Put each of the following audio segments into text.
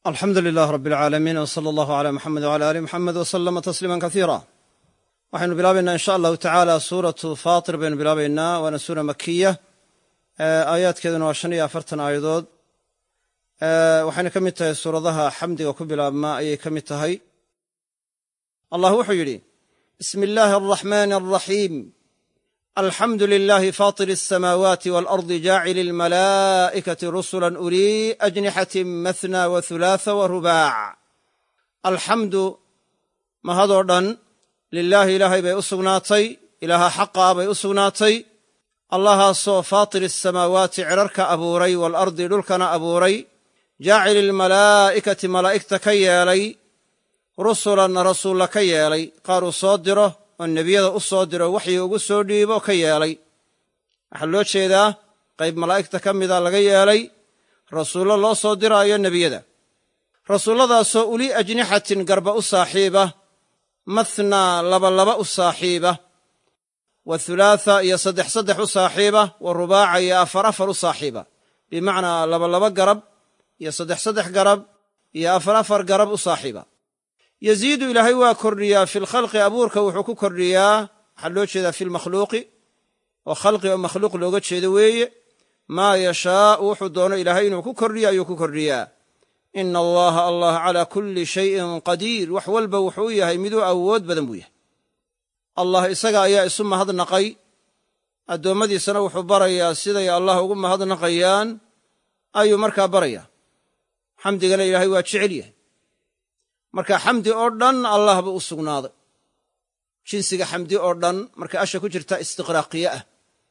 alxamdu lilah rab اlcaalamiin wsala allahu cala muxamed wcala ali muxamed wslama tasliima kasiira waxaynu bilaabaynaa in sha allahu tacaala suuratu fatir baynu bilaabaynaa waana suura makiya aayaadkeeduna waa 45 aayadood waxayna ka mid tahay suuradaha xamdiga ku bilaabma ayay ka mid tahay allah wuxuu yidhi bismi illaahi alraxmaani alraxiim alxamdu lilahi fatir الsamaawaati waalardi jaacili اlmalaa'ikati rusula ulii ajnixatin mathna wahulaatha warubaac alxamdu mahadoo dhan lilaahi ilaahay bay u sugnaatay ilaaha xaqaa bay u sugnaatay allahaasoo faatiri asamaawaati cirarka abuuray waalardi dhulkana abuuray jaacili lmalaa'ikati malaa'igta ka yeelay rusulan rasuulla ka yeelay qaar uu soo diro oo nebiyada u soo diro waxyi ugu soo dhiibo ka yeelay waxaa loo jeedaa qayb malaa'igta ka mida laga yeelay rasuullo loo soo diraayo nebiyada rasuulladaasoo uli ajnixatin garba u saaxiiba mathnaa labalaba u saaxiiba wa hulaatha iyo saddex saddex u saaxiiba wa rubaaca iyo afar afar u saaxiiba bimacnaa labalaba garab iyo saddex saddex garab iyo afar afar garab u saaxiiba yaziidu ilaahay waa kordhiyaa fi lkhalqi abuurka wuxuu ku kordhiyaa waxaa loo jeedaa fi lmakhluuqi oo khalqi oo makhluuq looga jeedo weeye maa yashaau wuxuu doono ilaahay inuu ku kordhiyo ayuu ku kordhiyaa ina allaha allah calaa kulli shayin qadiir wax walba wuxuu yahay miduu awood badan buu yahay allah isaga ayaa isu mahadnaqay addoommadiisana wuxuu barayaa siday allah ugu mahadnaqayaan ayuu markaa barayaa xamdigana ilaahay waa jecel yahay marka xamdi oo dhan allah buu u sugnaaday jinsiga xamdi oo dhan marka asha ku jirta istiqraaqiye ah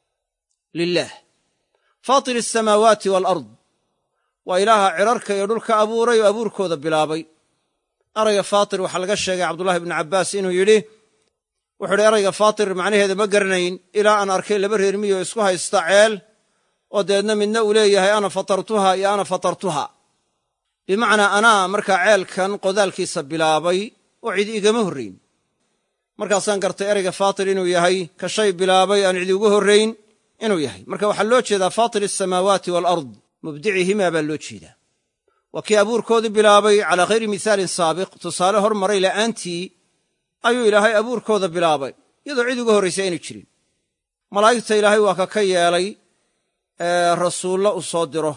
lilaah faatir asamaawaati waalard waa ilaaha cirarka iyo dhulka abuuray oo abuurkooda bilaabay erayga faatir waxaa laga sheegay cabdullahi ibnu cabbaas inuu yidhi wuxuu idhi erayga faatir macnaheeda ma garanayn ilaa aan arkay laba reer miyo isku haysta ceel oo dabeedna midna uu leeyahay ana fatartuha iyo ana fatartuha bimacnaa anaa markaa ceelkan qodaalkiisa bilaabay oo cid igama horrayn markaasaan gartay erayga faatir inuu yahay ka shay bilaabay aan cidi uga horrayn inuu yahay marka waxaa loo jeedaa faatir asamaawaati waalard mubdicihimaa baa loo jeedaa waa kii abuurkoodii bilaabay calaa khayri mihaalin saabiq tusaale hormaray la'aantii ayuu ilaahay abuurkooda bilaabay iyadoo cid uga horraysa aynu jirin malaa'igta ilaahay waa ka yeelay rasuullo u soo diro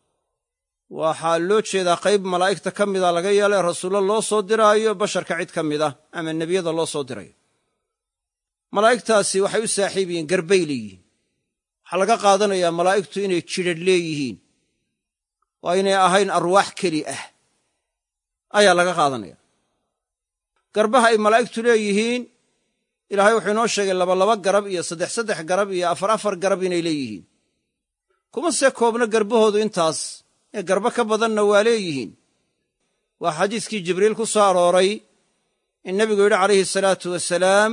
waxaa loo jeedaa qayb malaa'igta ka mida laga yeelay rasuullo loo soo diraayo basharka cid ka mid ah ama nebiyada loo soo dirayo malaa'igtaasi waxay u saaxiib yihiin garbay leeyihiin waxaa laga qaadanayaa malaa'igtu inay jidhadh leeyihiin waa inay ahayn arwaax keli ah ayaa laga qaadanaya garbaha ay malaa'igtu leeyihiin ilaahay wuxuu inoo sheegay labalaba garab iyo saddex saddex garab iyo afar afar garab inay leeyihiin kuma see koobna garbahoodu intaas ee garbo ka badanna waa leeyihiin waa xadiiskii jibriil ku soo arooray in nebigu yidhi calayhi salaatu wasalaam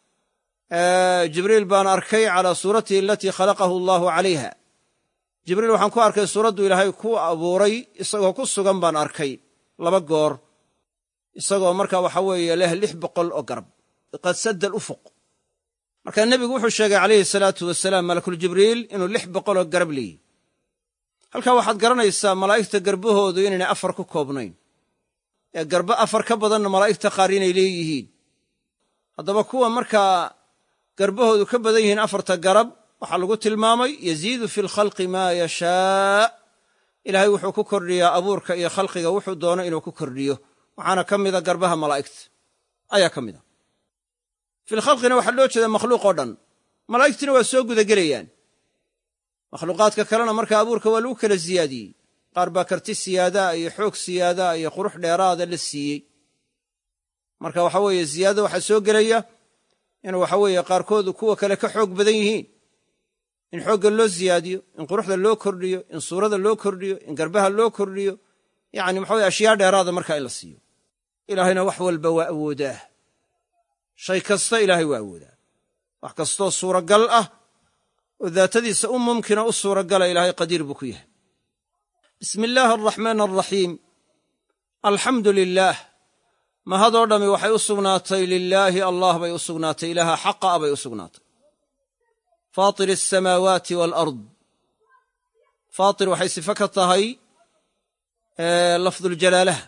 jibriil baan arkay calaa suuratihi alatii khalaqahu allaahu calayha jibriil waxaan ku arkay suuraddu ilaahay ku abuuray isagoo ku sugan baan arkay laba goor isagoo marka waxa weeye leh 600 oo garab qad sadda alufuq markaa nebigu wuxuu sheegay calayhi salaatu wasalaam malakuljibriil inuu 600 oo garab leeyihi halkaa waxaad garanaysaa malaa'igta garbahoodu inaynay afar ku koobnayn ee garbo afar ka badanna malaa'igta qaar inay leeyihiin haddaba kuwa markaa garbahoodu ka badan yihiin afarta garab waxaa lagu tilmaamay yaziidu fi lkhalqi maa yashaa ilaahay wuxuu ku kordhiyaa abuurka iyo khalqiga wuxuu doono inuu ku kordhiyo waxaana ka mida garbaha malaa'igta ayaa ka mida filkhalqina waxaa loo jeedaa makhluuq oo dhan malaa'igtina waa soo gudagelayaan makhluuqaadka kalena markaa abuurka waa lagu kala siyaadiyey qaar baa karti siyaadaa iyo xoog siyaadaa iyo qurux dheeraada la siiyey marka waxa weeye ziyaadada waxaa soo gelaya in waxa weeye qaarkoodu kuwa kale ka xoog badan yihiin in xoogga loo siyaadiyo in quruxda loo kordhiyo in suurada loo kordhiyo in garbaha loo kordhiyo yacni waxa weye ashyaa dheeraada markaa in la siiyo ilaahayna wax walba waa awoodaa shay kasta ilaahay waa awoodaa wax kastoo suuragal ah oo daatadiisa u mumkina u suuragala ilaahay qadiir buu ku yahay bismi illaahi alraxmaan alraxiim alxamdu lilaah mahadoo dhammi waxay u sugnaatay lilaahi allah bay u sugnaatay ilaaha xaqa a bay u sugnaatay faatir asamaawaati waalard faatir waxay sifo ka tahay lafduljalaalaha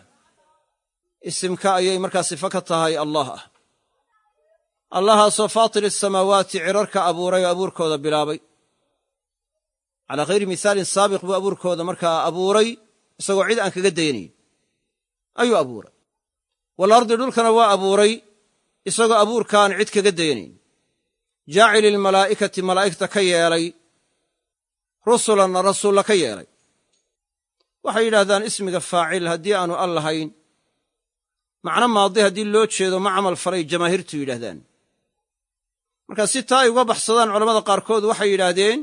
isimka ayay markaa sifo ka tahay allah ah allahaasoo faatir asamaawaati cirarka abuuray oo abuurkooda bilaabay calaa khayri mihaalin saabiq buu abuurkooda markaa abuuray isagoo cid aan kaga daynayn ayuu abuuray waalardi dhulkana waa abuuray isagoo abuurkaan cid kaga daynayn jaacili ilmalaa'ikati malaa'igta ka yeelay rusulanna rasuulla ka yeelay waxay yidhaahdaan ismiga faacil haddii aanu al lahayn macno maadi haddii loo jeedo ma camal falay jamaahiirtu yidhaahdaan marka si taa ay uga baxsadaan culammada qaarkood waxay yidhaahdeen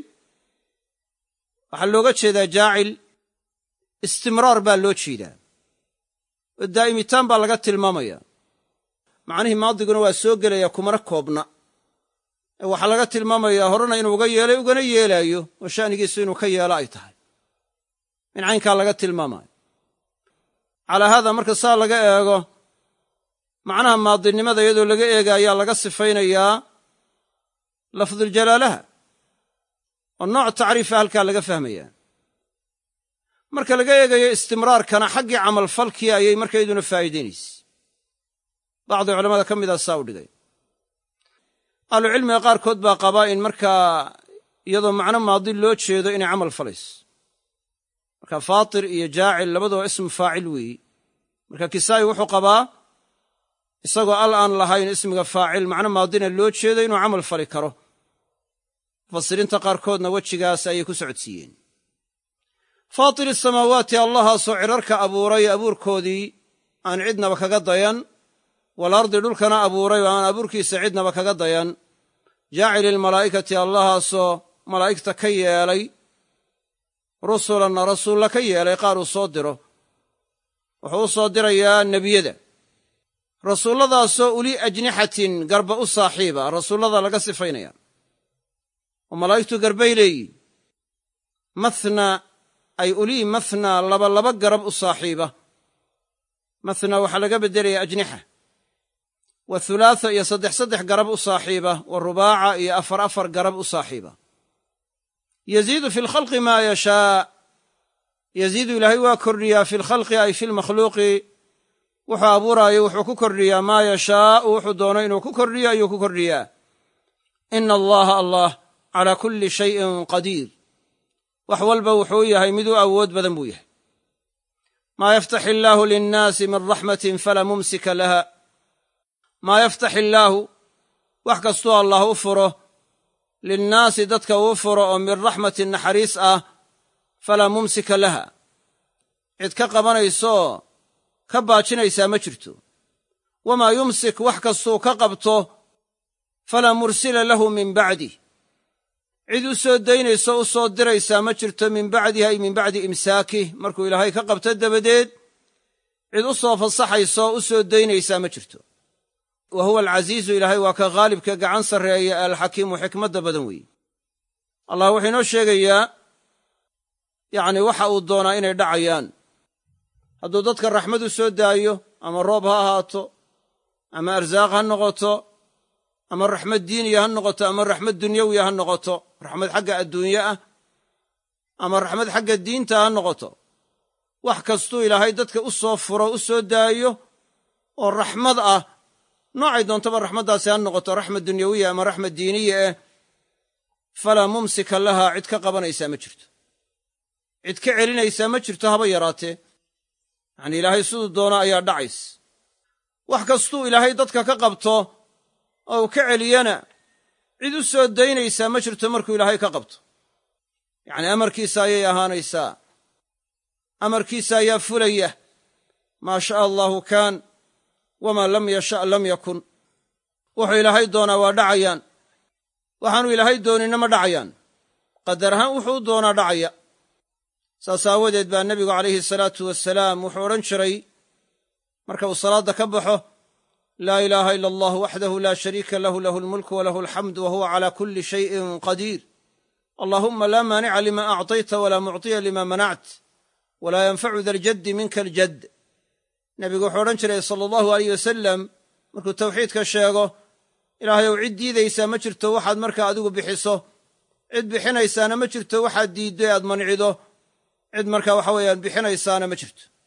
waxaa looga jeedaa jaacil istimraar baa loo jeedaa oo daa'imitaan baa laga tilmaamaya macnihii maadiguna waa soo gelaya kumana koobna ee waxaa laga tilmaamayaa horena inuu uga yeelay ugana yeelaayo oo sha'nigiisu inuu ka yeelo ay tahay in caynkaa laga tilmaamayo calaa haada marka saa laga eego macnaha maadinimada iyadoo laga eegaayaa laga sifaynayaa lafduljalaalaha oo nooc tacriifa halkaa laga fahmayaa marka laga eegayo istimraarkana xaggii camalfalkii ayay markayduna faa'iidaynaysa bacdi culamada ka midaa saa u dhigay ahlucilmiga qaarkood baa qabaa in markaa iyadoo macno maadi loo jeedo inay camal falayso marka faatir iyo jaacil labadoo ismu faacil weeyi marka kisaa'i wuxuu qabaa isagoo al aan lahayn ismiga faacil macno maadina loo jeedo inuu camal fali karo mufasiriinta qaarkoodna wejigaas ayay ku socodsiiyeen faatir asamaawaati allahaasoo cirarka abuuray abuurkoodii aan cidnaba kaga dayan waalardi dhulkana abuuray oo aan abuurkiisa cidnaba kaga dayan jaacili ilmalaa'ikati allahaasoo malaa'igta ka yeelay rusulanna rasuulla ka yeelay qaar uu soo diro wuxuu u soo dirayaa nebiyada rasuulladaasoo ulii ajnixatin garba u saaxiiba rasuullada laga sifaynaya oo malaa'igtu garbay leeyihin mathna ay ulii mathna laba garab u saaxiiba mathna waxaa laga beddelaya ajnixa wa hulaatha iyo saddex garab u saaxiiba wa rubaaca iyo afar garab u saaxiiba yaziidu fi lkhalqi maa yashaa yaziidu ilaahay waa kordhiyaa fi lkhalqi ay fi lmakhluuqi wuxuu abuuraayo wuxuu ku kordhiyaa maa yashaau wuxuu doono inuu ku kordhiyo ayuu ku kordhiyaa ina allaha allah calaa kulli shayin qadiir wax walba wuxuu yahay miduu awood badan buu yahay maa yaftax illaahu linnaasi min raxmatin falaa mumsika laha maa yaftax illaahu wax kastuu allah u furo linnaasi dadka uu furo oo min raxmatin naxariis ah falaa mumsika laha cid ka qabanaysooo ka baajinaysaa ma jirto wamaa yumsik wax kastuu ka qabto falaa mursila lahu min bacdih cid u soo daynayso u soo diraysaa ma jirto min bacdihi ay min bacdi imsaakih markuu ilaahay ka qabto dabadeed cid u soo fasaxayso u soo daynaysaa ma jirto wa huwa alcasiizu ilaahay waa ka khaalibka gacan sarreeya ee alxakiimu xikmadda badan weeye allah wuxuu inoo sheegayaa yacni waxa uu doonaa inay dhacayaan hadduu dadka raxmad u soo daayo ama roob ha ahaato ama arsaaq ha noqoto ama raxmad diiniya ha noqoto ama raxmad dunyawiya ha noqoto raxmad xagga adduunye ah ama raxmad xagga diinta ha noqoto wax kastuu ilaahay dadka u soo furo u soo daayo oo raxmad ah noocay doontaba raxmaddaasi ha noqoto raxmad dunyawiya ama raxmad diiniya ah falaa mumsika lahaa cid ka qabanaysaa ma jirto cid ka celinaysaa ma jirto haba yaraatee yacnii ilaahay siduu doono ayaa dhacays wax kastuu ilaahay dadka ka qabto oo uu ka celiyana cid u soo daynaysaa ma jirto markuu ilaahay ka qabto yacnii amarkiisa ayay ahaanaysaa amarkiisa ayaa fulaya maa sha'a allaahu kaan wamaa lam yasha' lam yakun wuxuu ilaahay doonaa waa dhacayaan waxaanu ilaahay dooninna ma dhacayaan qadar ahaan wuxuu u doonaa dhacaya saas aawadeed baa nebigu calayhi salaatu wasalaam wuxuu odhan jiray marka uu salaadda ka baxo laa ilaaha ila allah waxdahu laa shariika lahu lahu almulku walahu alxamdu wa huwa calaa kulli shayin qadiir allaahumma laa maanica lima acطayta walaa mucطiya lima manact walaa yanfacu da ljaddi minka aljadd nebigu wuxuu odhan jiray sala allahu alayh wasalam markuu tawxiidka sheego ilaahay ow cid diidaysaa ma jirto waxaad markaa adigu bixiso cid bixinaysaana ma jirto waxaad diiddo e aad mancido cid markaa waxa weeyaan bixinaysaana ma jirto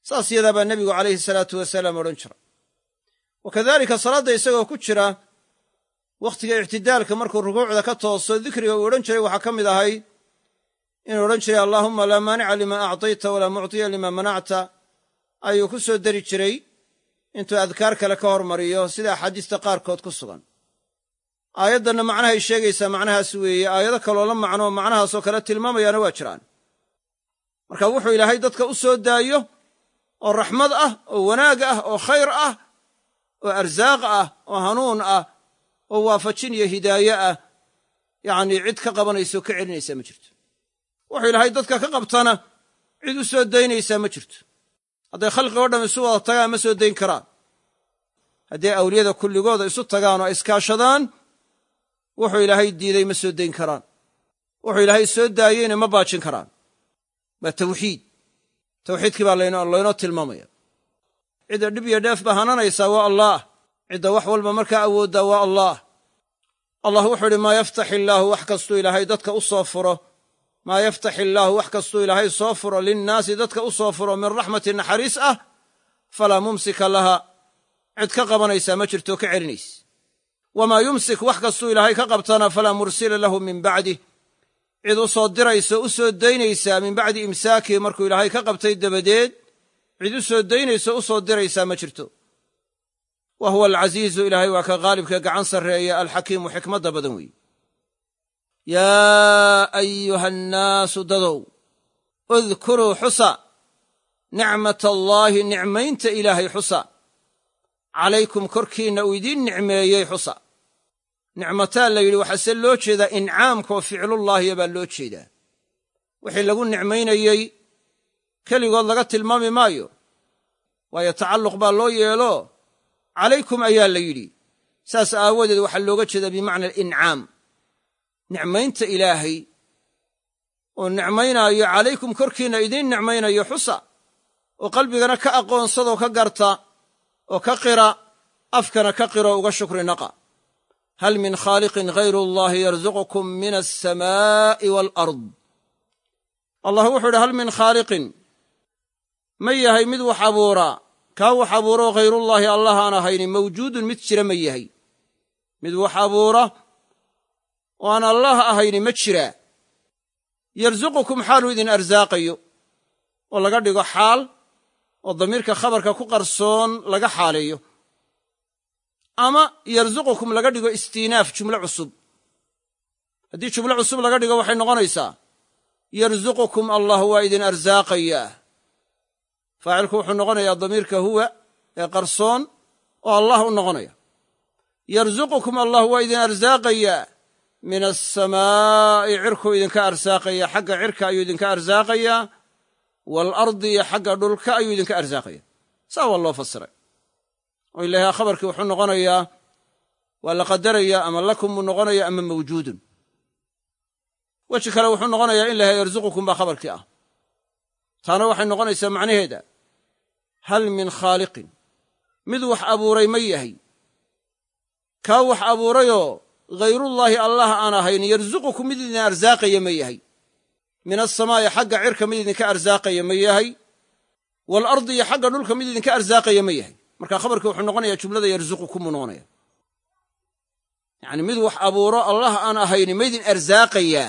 saas yadaa baa nebigu calayhi salaatu wasalaam odhan jira wakadaalika salaadda isagoo ku jira wakhtiga ictidaalka markuu rukuucda ka tooso dikriga uu odhan jiray waxaa ka mid ahay inuu odhan jiray allaahumma laa maanica limaa actayta walaa muctiya limaa manacta ayuu ku soo dari jiray intuu adkaar kale ka hormariyo sida axaadiista qaarkood ku sugan aayaddanna macnahay sheegaysaa macnahaas weeye aayado kaloo la macnoo macnahaasoo kale tilmaamayaana waa jiraan marka wuxuu ilaahay dadka u soo daayo oo raxmad ah oo wanaag ah oo khayr ah oo arsaaq ah oo hanuun ah oo waafajin iyo hidaaye ah yacnii cid ka qabanaysa oo ka celinaysaa ma jirto wuxuu ilaahay dadka ka qabtana cid u soo daynaysaa ma jirto hadday khalqigoo dham isu wada tagaan ma soo dayn karaan hadday awliyada kulligooda isu tagaan oo iskaashadaan wuxuu ilaahay diiday ma soo dayn karaan wuxuu ilaahay soo daayeyna ma baajin karaan waa tawxiid tawxiidkii baa laynoo tilmaamaya cidda dhib iyo dheef ba hananaysaa waa allaah cidda wax walba markaa awooddaa waa allaah allah wuxuu idhi maa yaftax illaahu wax kastuu ilaahay dadka u soo furo maa yaftax illaahu wax kastuu ilaahay soo furo linnaasi dadka u soo furo min raxmati naxariis ah falaa mumsika laha cid ka qabanaysaa ma jirto ka celinaysa wamaa yumsik wax kastuu ilaahay ka qabtana falaa mursila lahu min bacdih cid u soo dirayso u soo daynaysaa min bacdi imsaakii markuu ilaahay ka qabtay dabadeed cid u soo daynayso u soo diraysaa ma jirto wa huwa alcasiizu ilaahay waa ka qaalibka gacan sarreeya alxakiimu xikmadda badan weeye yaa ayuha annaasu dadow udkuruu xusa nicmat allaahi nicmaynta ilaahay xusa calaykum korkiinna uu idiin nicmeeyey xusa nicmataa la yidhi waxaase loo jeedaa incaamkaoo ficlullaahiya baa loo jeedaa wixii lagu nicmaynayey keligood laga tilmaami maayo waayo tacalluq baa loo yeelo calaykum ayaa la yidhi saas aawadeed waxaa looga jeedaa bimacna alincaam nicmaynta ilaahay oo nicmaynaayo calaykum korkiinna idiin nicmaynayo xusa oo qalbigana ka aqoonsadoo ka garta oo ka qira afkana ka qiro uga shukri naqa hal min khaaliqin hayru allahi yarzuqukum min alsamaa'i waalard allah wuxuu idhi hal min khaaliqin ma yahay mid wax abuuraa kaa wax abuuroo khayrullaahi allah aan ahayni mawjuudun mid jira ma yahay mid wax abuura oo aan allah ahayni ma jiraa yarzuqukum xaaluu idin arsaaqayo oo laga dhigo xaal oo damiirka khabarka ku qarsoon laga xaaleeyo ama yarzuqukum laga dhigo istiinaaf jumlo cusub haddii jumlo cusub laga dhigo waxay noqonaysaa yarzuqukum allah waa idin arsaaqayaa faacilku wuxuu noqonayaa damiirka huwa ee qarsoon oo allah u noqonaya yarzuqukum allah waa idin arsaaqayaa min alsamaa'i cirkuu idinka arsaaqaya xagga cirka ayuu idinka arsaaqayaa waalardi iyo xagga dhulka ayuu idinka arsaaqaya saa waa loo fasiray oo ilaahay khabarkii wuxuu noqonayaa waa la qadarayaa ama lakum buu noqonaya ama mawjuudun weji kale wuxuu noqonayaa in lahay yarzuqukum baa khabarkii ah taana waxay noqonaysaa macnaheeda hal min khaaliqin mid wax abuuray ma yahay kaa wax abuurayoo hayrullaahi allah aan ahayn yarzuqukum mid idin arsaaqaya ma yahay min asamaa'i xagga cirka mid idinka arsaaqaya ma yahay waalardi iyo xagga dhulka mid idinka arsaaqaya ma yahay marka khabarkii wuxuu noqonayaa jumlada yarzuqukum buu noqonaya yacni mid wax abuuro allah aan ahayni ma idin arsaaqayaa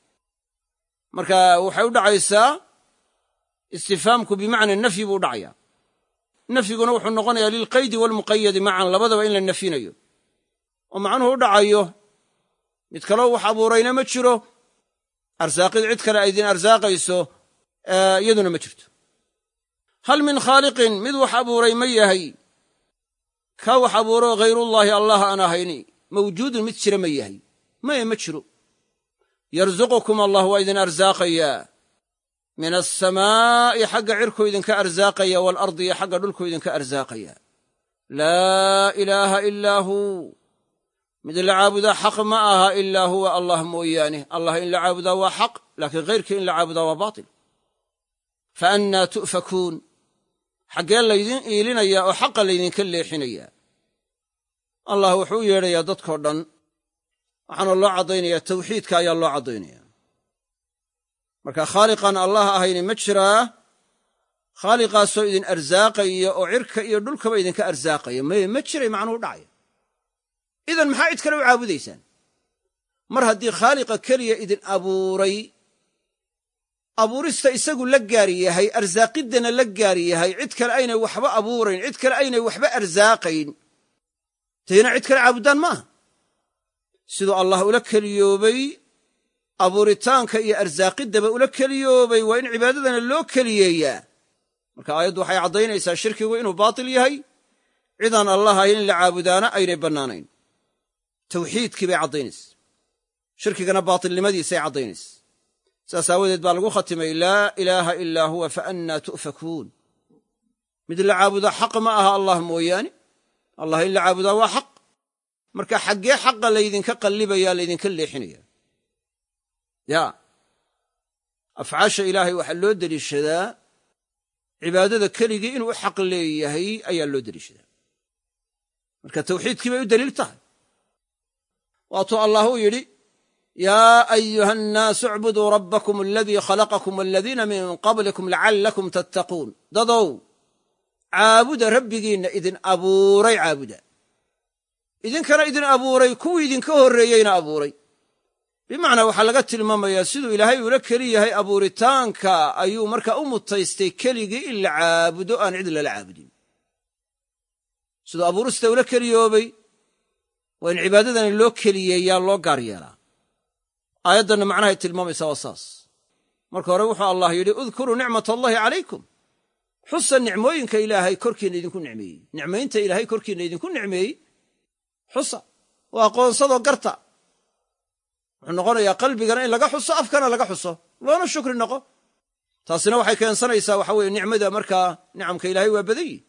marka waxay u dhacaysaa istifhaamku bimacna nafyi buu u dhacayaa nafyiguna wuxuu noqonayaa lilqaydi waalmuqayadi macan labadaba in la nafyinayo oo macnuhu u dhacayo mid kaloo wax abuurayna ma jiro arsaaqid cid kale ay idin arsaaqayso iyaduna ma jirto hal min khaaliqin mid wax abuuray ma yahay kaa wax abuuro hayrullaahi allah aan ahayni mawjuudun mid jira ma yahay maya ma jiro yarzuqukum allah waa idin arsaaqayaa min alsamaa'i xagga cirkuu idinka arsaaqaya waalardi iyo xagga dhulkuu idinka arsaaqaya laa ilaaha ilaa huu mid la caabudaa xaq ma aha ilaa huwa allah mooyaane allah in la caabudaa waa xaq laakiin hayrkii in la caabudaa waa baatil fa annaa tu'fakuun xaggee laydin iilinayaa oo xaqa laydinka leexinayaa allah wuxuu u yeedhayaa dadkoo dhan waxaana loo caddaynayaa tawxiidka ayaa loo caddaynaya marka khaaliqan allah ahayni ma jiraa khaaliqaasoo idin arsaaqaya oo cirka iyo dhulkaba idinka arsaaqaya ma jiray macnuhu dhacaya idan maxaa cid kale u caabudaysaan mar haddii khaaliqa keliya idin abuuray abuurista isagu la gaar yahay arsaaqiddana la gaar yahay cid kale aynay waxba abuurayn cid kale aynay waxba arsaaqayn tayna cid kale caabudaan maaha siduu allah ula keliyoobay abuuritaanka iyo arsaaqiddaba ula keliyoobay waa in cibaadadana loo keliyeeyaa marka aayaddu waxay caddaynaysaa shirkigu inuu baatil yahay cidaan allah ahayn in la caabudaana aynay bannaanayn tawxiidkii bay caddaynaysa shirkigana baatilnimadiisay caddaynaysa saas aawadeed baa lagu khatimay laa ilaaha ilaa huwa fa annaa tu'fakuun mid la caabudaa xaq ma aha allah mooyaane allah in la caabudaa waa xaq marka xaggee xaqa laydinka qallibaya laydinka leexinaya yaa afcaasha ilaahay waxaa loo deliishadaa cibaadada keligii inuu u xaq leeyahay ayaa loo deliishadaa marka tawxiidkii bay u deliil tahay waatuu allah uu yidhi yaa ayuha annaasu icbuduu rabbakum aladii khalaqakum waladiina min qablikum lacallakum tattaquun dadow caabuda rabbigiinna idin abuuray caabuda idinkana idin abuuray kuwii idinka horreeyeyna abuuray bimacnaa waxaa laga tilmaamayaa siduu ilaahay ula keli yahay abuuritaanka ayuu markaa u mutaystay keligii in la caabudo aan cid lala caabudin siduu abuurista ula keliyoobay waa in cibaadadana loo keliyeeyaa loo gaar yeelaa aayaddanna macnahay tilmaamaysaa waa saas marka hore wuxuu allah yidhi udkuruu nicmat allahi calaykum xusa nicmooyinka ilaahay korkiinna idinku nicmeeyey nicmaynta ilaahay korkiinna idinku nicmeeyey xusa waa aqoonsadoo garta wuxuu noqonayaa qalbigana in laga xuso afkana laga xuso loona shukri noqo taasina waxay keensanaysaa waxa weeye nicmada markaa nicamka ilaahay waa badan yihi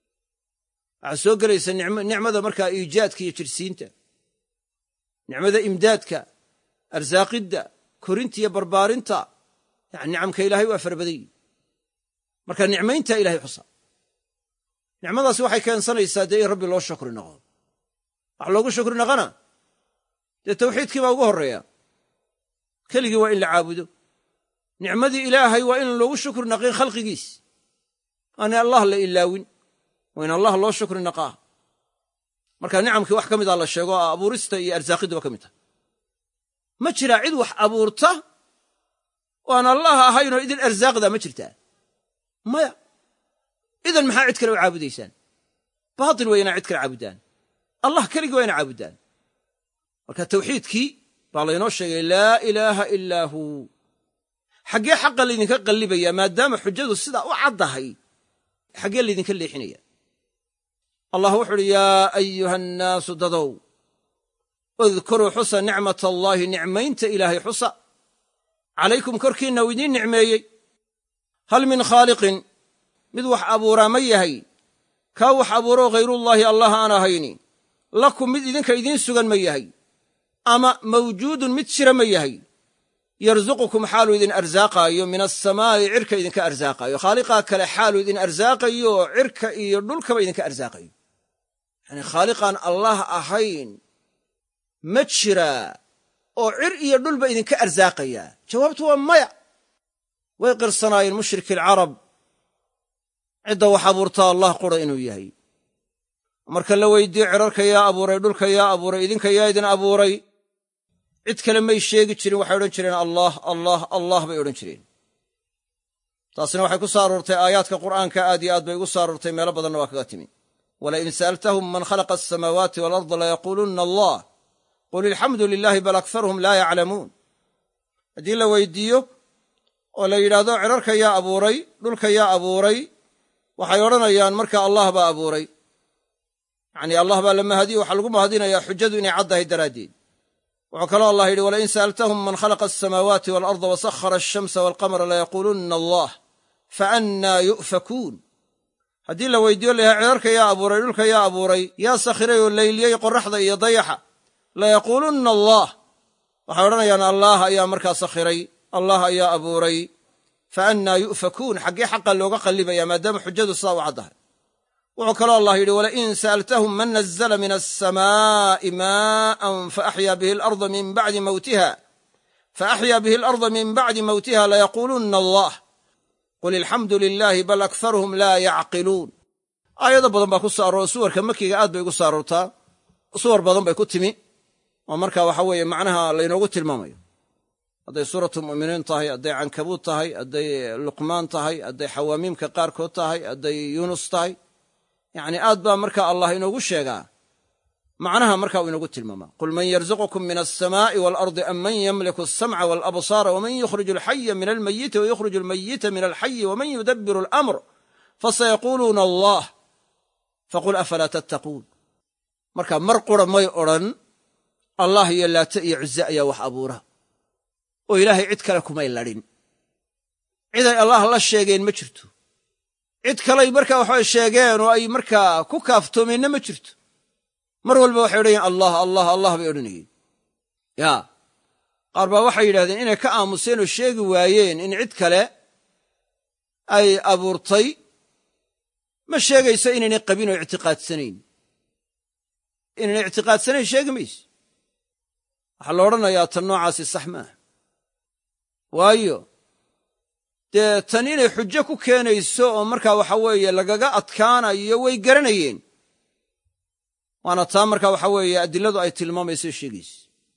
waxaa soo gelaysa nicmada markaa iijaadka iyo jirsiinta nicmada imdaadka arsaaqidda korinta iyo barbaarinta yani nicamka ilaahay waa fara badan yihi marka nicmaynta ilahay xusa nicmadaasi waxay keensanaysaa dee in rabbi loo shukri noqo wax loogu shukri noqona dee tawxiidkii baa ugu horreeya keligii waa in la caabudo nicmadii ilaahay waa in loogu shukri naqin khalqigiis aanay allah la ilaawin waa in allah loo shukri naqaa marka nicamkii wax ka mida la sheego abuurista iyo arsaaqidduba ka mid tahay ma jiraa cid wax abuurta oo aan allah ahaynoo idin arsaaqdaa ma jirtaa maya idan maxaa cid kale u caabudaysaan baatil waa inaa cid kale caabudaan allah keligii waa ina caabudaan marka tawxiidkii baa laynoo sheegay laa ilaaha ilaa hu xaggee xaqa laydinka qallibaya maadaama xujadu sidaa u caddahay xaggee laydinka leexinaya allah wuxu uhi yaa ayuha annaasu dadow udkuruu xusa nicmat allaahi nicmaynta ilaahay xusa calaykum korkiinna uu idiin nicmeeyey hal min khaaliqin mid wax abuuraa ma yahay kaa wax abuuroo hayrullaahi allah aan ahayni lakum mid idinka idiin sugan ma yahay ama mawjuudun mid jira ma yahay yarzuqukum xaaluu idin arsaaqaayo min asamaa'i cirka idinka arsaaqaayo khaaliqaa kale xaaluu idin arsaaqayo oo cirka iyo dhulkaba idinka arsaaqayo yacanii khaaliqaan allah ahayn ma jiraa oo cir iyo dhulba idinka arsaaqayaa jawaabtu waa maya way qirsanaayeen mushriki alcarab cidda wax abuurtaa allah qura inuu yahay marka la weydiiyo cirarka yaa abuuray dhulka yaa abuuray idinka yaa idin abuuray cid kale may sheegi jirin waxay odhan jireen allah allah allah bay odhan jireen taasina waxay ku soo aroortay aayaadka qur'aanka aad iyo aad bay ugu soo aroortay meelo badanna waa kaga timi walain sa'altahum man khalaqa asamaawaati waalarda layaquulunna allah qul ilxamdu lilaahi bal akharuhum laa yaclamuun haddii la weydiiyo oo la yidhaahdo cirarka yaa abuuray dhulka yaa abuuray waxay odhanayaan marka allah baa abuuray yacnii allah baa la mahadiyo waxaa lagu mahadinayaa xujadu inay caddahay daraaddeed wuxuu kaloo allah yidhi walain sa'altahum man khalaqa asamaawaati waalarda wasakhara alshamsa waalqamara layaquulunna allah faannaa yu'fakuun haddii la weydiiyo layahay cirarka yaa abuuray dhulka yaa abuuray yaa sakhiray oo layliyey qorraxda iyo dayaxa layaquulunna allah waxay odhanayaan allah ayaa markaa sakhiray allah ayaa abuuray faannaa yu'fakuun xaggee xaqa looga qallibaya maadaama xujadu sidaa u caddahay wuxuu kaloo allah yidhi walain sa'altahum man nazzala min alsamaa'i maa'an faaxyaa bihi alarda min bacdi mawtiha layaquulunna allah qul alxamdu lilaahi bal akharuhum laa yacqiluun aayado badan baa ku soo aroor suwarka makiga aad bay ugu soo aroortaa suwar badan bay ku timi oo markaa waxa weeye macnaha laynoogu tilmaamayo hadday suuratu mu'miniin tahay hadday cankabuud tahay hadday luqmaan tahay hadday xawaamiimka qaarkood tahay hadday yuunus tahay yacni aad baa markaa allah inoogu sheegaa macnaha markaa uu inoogu tilmaamaa qul man yarzuqukum min alsamaa'i waalardi am man yamliku alsamca waalabsaara waman yukhriju alxaya min almayiti wayukhriju almayita min alxayi waman yudabbiru alamr fasayaquuluuna allah faqul afalaa tattaquun marka mar qura may odhan allah iyo laata iyo cuze ayaa wax abuura oo ilaahay cid kale kumay ladhin ciday allah la sheegeen ma jirto cid kaley markaa waxbay sheegeen oo ay markaa ku kaaftoomeenna ma jirto mar walba waxay odhanayeen allah allah allah bay odhanayeen yaa qaar baa waxay yidhahdeen inay ka aamuseen oo sheegi waayeen in cid kale ay abuurtay ma sheegayso inaynay qabin oo ictiqaadsanayn inaynay ictiqaadsanayn sheegi mayso waxaa la odhanayaa tan noocaasi sax maaha waayo dee tan inay xujo ku keenayso oo markaa waxa weeye lagaga adkaanayo way garanayeen waana taa markaa waxa weeye adiladu ay tilmaamayso sheegayso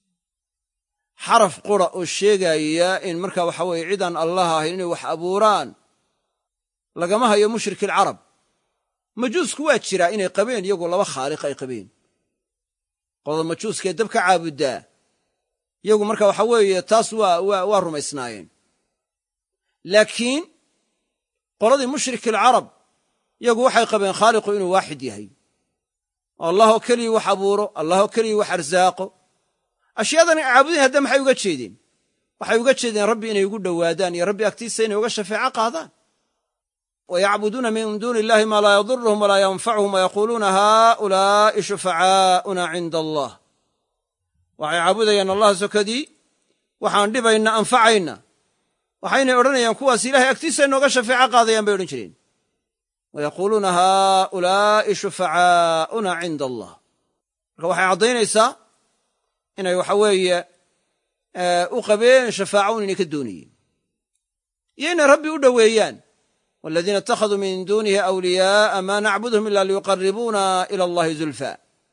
xaraf qura oo sheegaya in markaa waxa weeye cidaan allah ahayn inay wax abuuraan lagama hayo mushriki alcarab majuusku waa jiraa inay qabeen iyagoo laba khaaliq ay qabeen qolada majuuskee dab ka caabuddaa iyagu marka waxa weeye taas waa rumaysnaayeen laakiin qoladii mushriki alcarab iyagu waxay qabeen khaaliqu inuu waaxid yahay oo allahoo keliyii wax abuuro allahoo keliyii wax arsaaqo ashyaadan ay caabudayn hadda maxay uga jeedeen waxay uga jeedeen rabbi inay ugu dhowaadaan iyo rabbi agtiisa inay uga shafeeco qaadaan wayacbuduuna min duuni illahi maa laa yaduruhum walaa yanfacuhum wayaquuluuna haaulaa'i shufacaa'una cinda allah waxay caabudayaan allah sokadii waxaan dhibayna anfacayna waxaynay odhanayaan kuwaas ilahay agtiisa inooga shafeeco qaadayaan bay odhan jireen wayaquuluuna haaulaa'i shufacaa'una cinda allah marka waxay caddaynaysaa inay waxa weeye u qabeen shafaaco inay ka doonayeen iyo inay rabbi u dhoweeyaan waladiina ittakhaduu min duunihi awliyaa'a maa nacbuduhum ila liyuqarribuuna ila allahi zulfa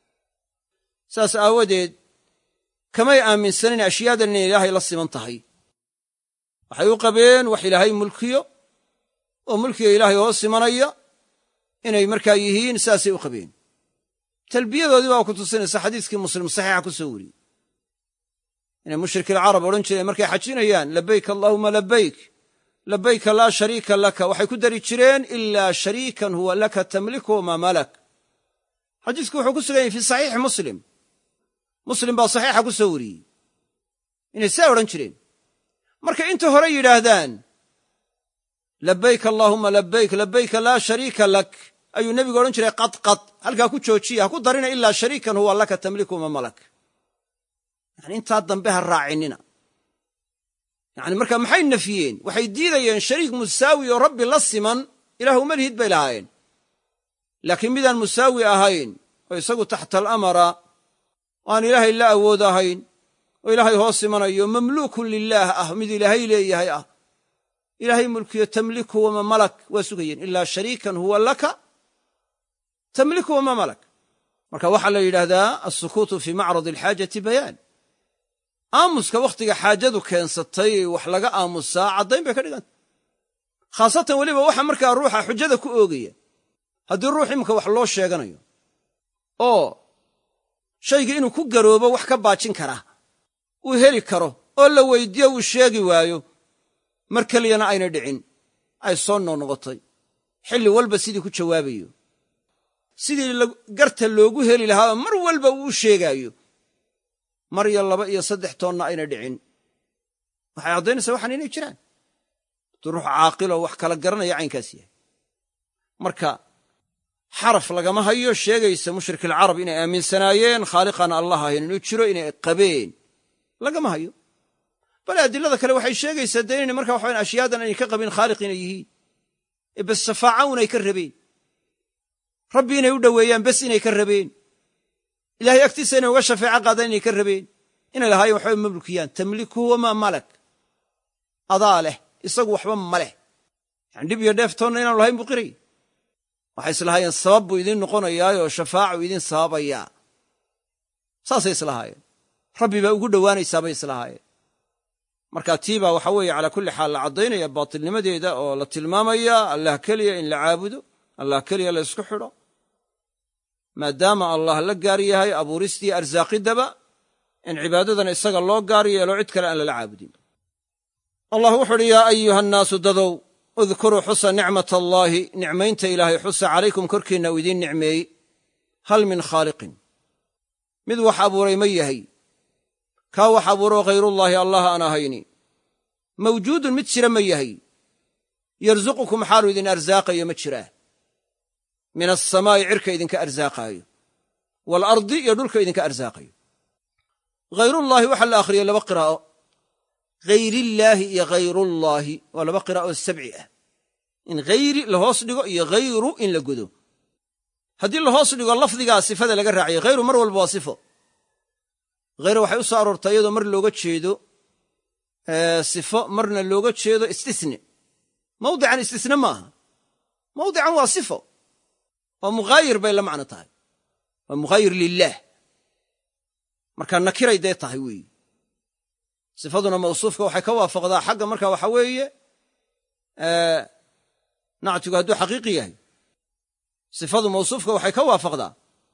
saas aawadeed kamay aaminsanin ashyaadan inay ilaahay la siman tahay waxay u qabeen wax ilaahay mulkiyo oo mulkiga ilaahay hoos simanaya inay markaa yihiin saasay u qabeen talbiyadoodii baa ku tusinaysa xadiiskii muslim saxiixa ku soo wariyey inay mushrikilcarab odhan jireen markay xajinayaan labayk allaahuma labayk labayka laa shariika laka waxay ku dari jireen ilaa shariikan huwa laka tamliku maa malak xadiisku wuxuu ku sugan yahay fii saxiixi muslim muslim baa saxiixa ku soo wariyey inay saa odhan jireen markay inta hore yidhaahdaan labayk allaahuma labayk labayka laa shariika lak ayuu nebigu odhan jiray qadqad halkaa ku joojiya ha ku darina ilaa shariikan huwa laka tamliku maa malak yani intaa dambe ha raacinina yani marka maxay nafiyeen waxay diidayeen shariik musaawi oo rabbi la siman ilaah uma lihid bay lahaayeen laakiin midaan musaawi ahayn oo isagu taxta alamara oo aan ilaahay la awood ahayn oo ilaahay hoos simanayo mamluukun lilaah ah mid ilaahay leeyahay ah ilaahay mulkiyo tamliku wama malak waa sugayeen ilaa shariikan huwa laka tamliku wama malak marka waxaa la yidhaahdaa alsukuutu fii macrad alxaajati bayaan aamuska wakhtiga xaajadu keensatay wax laga aamusaa caddayn bay ka dhiganta khaasatan weliba waxa markaa ruuxa xujada ku oogaya haddii ruux imika wax loo sheeganayo oo shaygii inuu ku garoobo wax ka baajin karaa uu heli karo oo la weyddiiyo uu sheegi waayo mar keliyana ayna dhicin ay soo noqnoqotay xilli walba sidii ku jawaabayo sidii garta loogu heli lahaa mar walba uu u sheegaayo mar iyo 2 iyo 3 toonna ayna dhicin waxay caddaynaysaa waxaan inay jiraan hadduu ruux caaqiloo wax kala garanaya caynkaas yahay marka xaraf lagama hayo sheegaysa mushrikilcarab inay aaminsanaayeen khaaliqaan allah ahayn inuu jiro inay qabeen lagama hayo bale adilada kale waxay sheegaysaa dee inay markaa waxaweyn ashyaadan aynay ka qabin khaaliq inay yihiin ee bes shafaaca unay ka rabeen rabbi inay u dhoweeyaan bes inay ka rabeen ilahay agtiisa inay uga shafeeco qaadaan inay ka rabeen inay lahaayeen waxbay mamlukiyaan tamliku wamaa malak adaa leh isagu waxba ma leh yani dhib iyo dheeftoonna inaanu lahayn buu qirayay waxay islahaayeen sabab buu idiin noqonayaayoo shafaacu idiin sababayaa saasay islahaayeen rabbi baa ugu dhowaanaysaabay islahaayeen marka tii baa waxa weeye calaa kulli xaal la caddaynaya baatilnimadeeda oo la tilmaamaya allah keliya in la caabudo allah keliya la isku xidho maadaama allah la gaar yahay abuuristii arsaaqidaba in cibaadadana isaga loo gaar yeelo cid kale aan lala caabudin allah wuxu uhi yaa ayuha annaasu dadow udkuruu xusa nicmat allaahi nicmaynta ilaahay xusa calaykum korkiinna uu idiin nicmeeyey hal min khaaliqin mid wax abuuray ma yahay kaa wax abuuroo khayrullaahi allah aan ahayni mawjuudun mid jira ma yahay yarsuqukum xaalu idin arsaaqayo ma jiraa min asamaa'i cirka idinka arsaaqaayo waalardi iyo dhulka idinka arsaaqayo khayrullaahi waxaa la akhriyey laba qiraa'o hayrillaahi iyo khayrullaahi waa laba qiraa'o sabci ah in hayri la hoos dhigo iyo hayru in la godo haddii la hoos dhigo lafdigaa sifada laga raaciyo hayru mar walba waa sifo hayru waxay u soo aroortaa iyadoo mar looga jeedo sifo marna looga jeedo istisne mawdican istisne maaha mawdican waa sifo waa mughaayir bay la macno tahay waa mughaayir lilaah markaa nakiray dee tahay weeye sifaduna mawsuufka waxay ka waafaqdaa xagga marka waxa weeye nactigu hadduu xaqiiqi yahay sifadu mawsuufka waxay ka waafaqdaa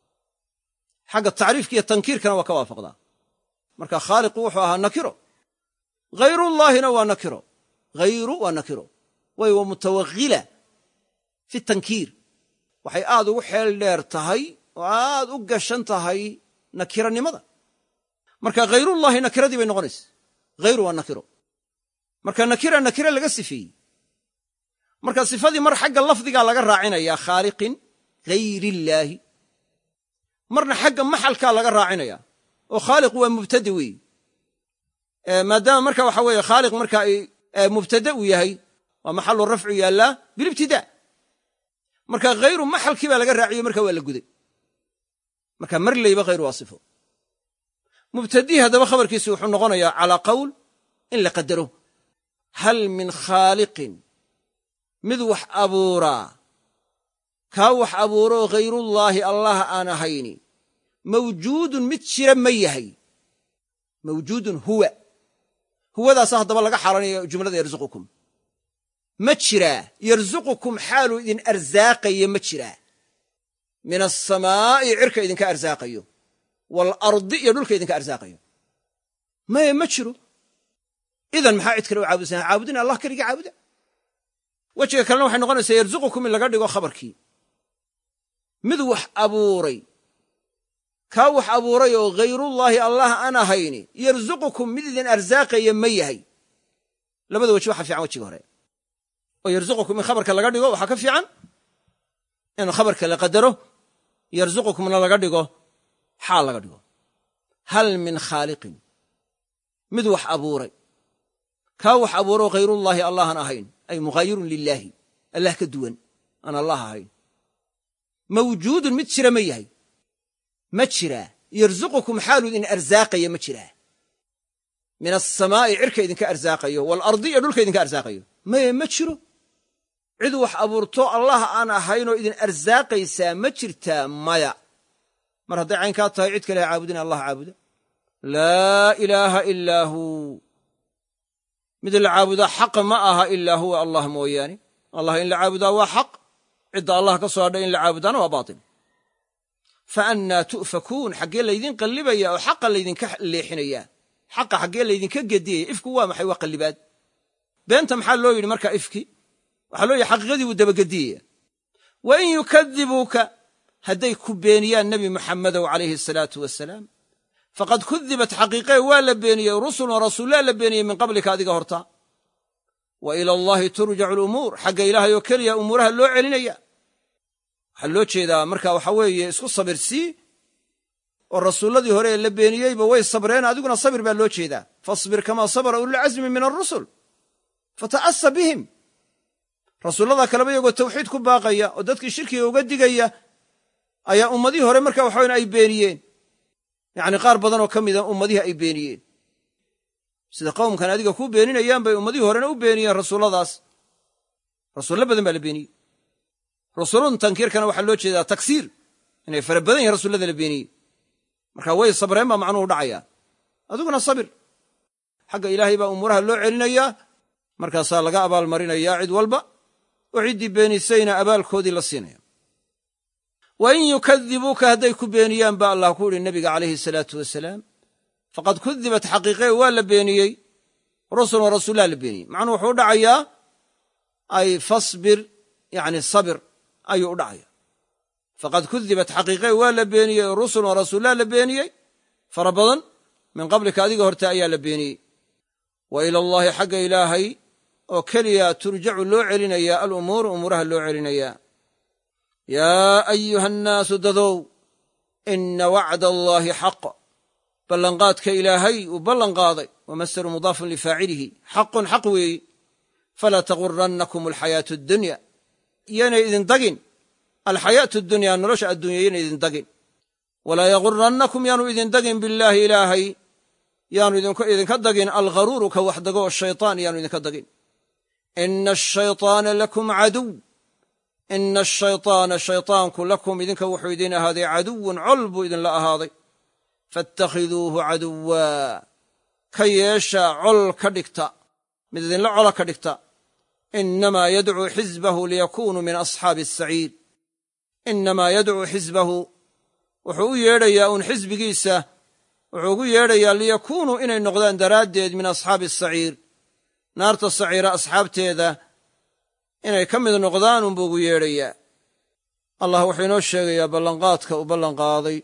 xagga tacriifka iyo tankiirkana waa ka waafaqdaa marka khaaliqu wuxuu ahaa nakiro khayrullaahina waa nakiro hayru waa nakiro way waa mutawaghila fi tankiir waxay aad ugu xeel dheer tahay oo aad u gashan tahay nakiranimada marka khayrullaahi nakiradii bay noqonaysa hayru waa nakiro marka nakira laga sifeeyey marka sifadii mar xagga lafdigaa laga raacinayaa khaaliqin hayrillaahi marna xagga maxalkaa laga raacinaya oo khaaliqu waa mubtade weeye maadaama marka waxa weeye khaaliq marka mubtade uu yahay waa maxalu rafcu yaallaa bilibtidaa marka hayru maxalkii baa laga raaciyo marka waa la guday marka mar layba hayru waa sifo mubtadii haddaba khabarkiisi wuxuu noqonayaa calaa qowl in la qadaro hal min khaaliqin mid wax abuuraa kaa wax abuuroo khayrullaahi allah aan ahayni mawjuudun mid jira ma yahay mawjuudun huwadaasa haddaba laga xaalanaya jumlada yarzuqukum ma jiraa yarzuqukum xaaluu idin arsaaqayo ma jiraa min asamaa'i cirka idinka arsaaqayo waalardi iyo dhulka idinka arsaaqayo maye ma jiro idan maxaa cid kale u caabudsan caabudina allah keligii caabuda wejiga kalena waxay noqonaysaa yarzuqukum in laga dhigo khabarkii mid wax abuuray kaa wax abuuray oo khayrullaahi allah aan ahayni yarzuqukum mid idin arsaaqaya ma yahay labada weji waxa fiican wejiga hore oo yarzuqukum in khabarka laga dhigo waxaa ka fiican in khabarka la qadaro yarzuqukumna laga dhigo xaal laga dhigo hal min khaaliqin mid wax abuuray kaa wax abuuroo khayrullaahi allahan ahayn ay mughaayirun lilaahi allah ka duwan aan allah ahayn mawjuudun mid jira ma yahay ma jiraa yarzuqukum xaalu idin arsaaqaya ma jiraa min asamaa'i cirka idinka arsaaqayo waalardi iyo dhulka idinka arsaaqayo maye ma jiro cid wax abuurto allah aan ahaynoo idin arsaaqaysaa ma jirtaa maya mar hadday caynkaa tahay cid kale ha caabudina allah caabuda laa ilaaha ilaa huu mid la caabudaa xaqa ma aha ilaa huwa allah mooyaane allah in la caabudaa waa xaq cidda allah ka soo hadhay in la caabudaana waa baatil fa annaa tu'fakuun xaggee laydin qallibaya oo xaqa laydinka leexinayaa xaqa xaggee laydinka gediyaya ifku waa maxay waa qallibaad beenta maxaa loo yidhi markaa ifki waxaa loo yidhi xaqiiqadii buu dabagediyaya wa in yukadibuuka hadday ku beeniyaan nebi muxammedow calayhi asalaatu wasalaam faqad kudibat xaqiiqee waa la beeniyey rusulun rasuullaa la beeniyey min qablika adiga horta wa ila allaahi turjacu alumuur xagga ilaahay oo keliya umuuraha loo celinaya waxaa loo jeedaa marka waxa weeye isku sabirsii oo rasuulladii hore ee la beeniyeyba way sabreen adiguna sabir baa loo jeedaa fasbir kamaa sabara ululcasmi min arusul fata'asa bihim rasuulladaa kaleba iyagoo tawxiid ku baaqaya oo dadkii shirkiga uga digaya ayaa ummadihii hore marka waxaweyn ay beeniyeen yacni qaar badan oo ka mida ummadihii ay beeniyeen sida qowmkan adiga kuu beeninayaan bay ummadihii horena u beeniyeen rasuulladaas rasuullo badan baa la beeniyey. rusulun tankiirkana waxaa loo jeedaa taksiir, inay fara badan yihin rasuullada la beeniyey. marka way sabreen baa macnuhu dhacaya. adiguna sabir, xagga ilaahay baa umuuraha loo celinayaa, markaasaa laga abaalmarinayaa cid walba, oo ciddii beenisayna abaalkoodii la siinaya. wa in yukadibuuka hadday ku beeniyaan ba allah ku yidhi nebiga calayhi salaatu wasalaam, faqad kudibat xaqiiqe waa la beeniyey rusulun rasuullaha la beeniyey. macnuhu wuxuu u dhacayaa ay fasbir, yani sabir ayuu u dhacaya. faqad kudibat xaqiiqe waa la beeniyey rusulun rasuullaha la beeniyey fara badan min qablika adiga horta ayaa la beeniyey. wa ila allahi xagga ilaahay oo keliya turjacu loo celinayaa alumuuru umuuraha loo celinayaa. yaa ayuha annaasu dadow, ina wacda allaahi xaq, ballanqaadka ilaahay uu ballanqaaday, wa masdaru mudaafun lifaacilihi, xaqun xaq weeyi. falaa tagurannakum alxayaatu addunya, iyanay idin dagin alxayaatu addunya, nolosha addunya yana idin dagin. walaa yagurannakum yaanu idin dagin billaahi ilaahay yaanu idinka dagin algharuuru ka wax dago shaytaan yaanu idinka dagin. ina ashayطaana lakum caduw, ina ashayطaana shayطaanku lakum idinka wuxuu idin ahaaday caduwun col buu idinla ahaaday. faاtakhiduuhu caduwa, ka yeesha col ka dhigta, mid idinla cola ka dhigta. inamaa yadcuu xisbahu liyakunuu min asxaabi asaciir, inamaa yadcuu xisbahu wuxuu u yeedhayaa uun xisbigiisa, wuxuu ugu yeedhayaa liyakuunuu inay noqdaan daraaddeed min asxaabi asaciir, naarta saciira asxaabteeda inay ka mid noqdaan unbuu ugu yeedhayaa. allah wuxuu inoo sheegayaa ballanqaadka uu ballanqaaday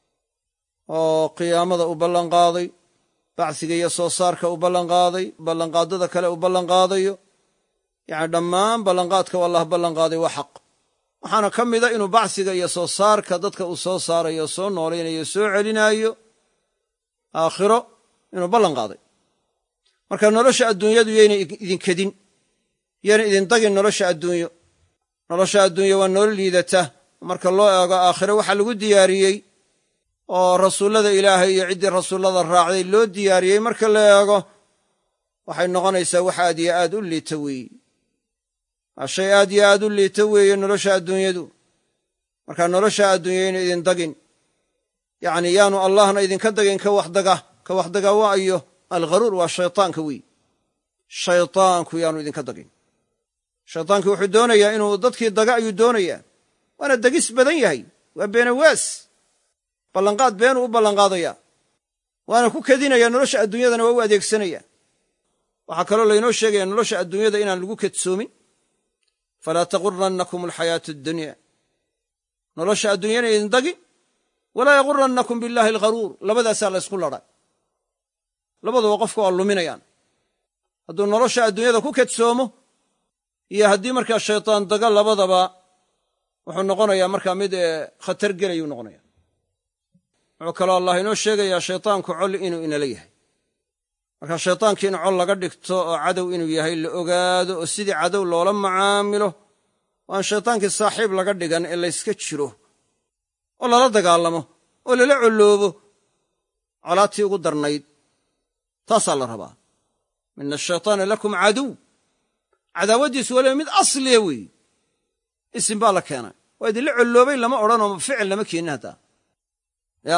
oo qiyaamada uu ballanqaaday, bacsiga iyo soo saarka uu ballanqaaday, ballanqaadada kale uu ballanqaadayo, yacni dhammaan ballanqaadka u allah ballanqaaday waa xaq. waxaana ka mida inuu bacsiga iyo soo saarka dadka uu soo saarayo, soo noolaynayo, soo celinaayo aakhiro inuu ballanqaaday. marka nolosha adduunyadu yaynay idin kedin, yaynay idin dagin nolosha adduunyo. nolosha adduunyo waa nolol liidata marka loo eego aakhiro waxa lagu diyaariyey oo rasuullada ilaahay iyo ciddii rasuullada raacday loo diyaariyey marka la eego, waxay noqonaysaa wax aad iyo aad u liita weeye. waa shay aad iyo aad u liita weeye nolosha adduunyadu. marka nolosha adduunyo yaynay idin dagin, yacni yaanu allahna idinka dagin ka waxdaga waa iyo algharuur waa shaytaanka wey. shaytaanku yaanu idinka dagin. shaytaankii wuxuu doonayaa inuu dadkii daga ayuu doonayaa, waana degis badan yahay, waa beenawaas, ballanqaad beenuu u ballanqaadayaa, waana ku kedinayaa nolosha adduunyadana waa u adeegsanayaa. waxaa kaloo laynoo sheegaya nolosha adduunyada inaan lagu kedsoomin. falaa tagurannakum alxayaatu addunya, nolosha adduunyana idin dagin, walaa yagurannakum billaahi algharuur, labadaasaa la ysku ladhay. labaduba qofka waa luminayaan. hadduu nolosha adduunyada ku kedsoomo iyo haddii markaa shaytaan daga, labadaba wuxuu noqonayaa markaa mid khatar gelayuu noqonaya. wuxuu kaloo allah inoo sheegayaa shaytaanku col inuu inala yahay. marka shaytaankii in col laga dhigto oo cadow inuu yahay la ogaado, oo sidii cadow loola macaamilo, oo aan shaytaankii saaxiib laga dhigan ee layska jiro oo lala dagaalamo oo lala colloobo colaatii ugu darnayd. taasaa la rabaa. ina ashayطaana lakum caduw, cadaawaddiisu waliba mid asliya weeye. isim baa la keenay, waa idinla colloobay lama odhanoo ficil lama keenin. haddaa ya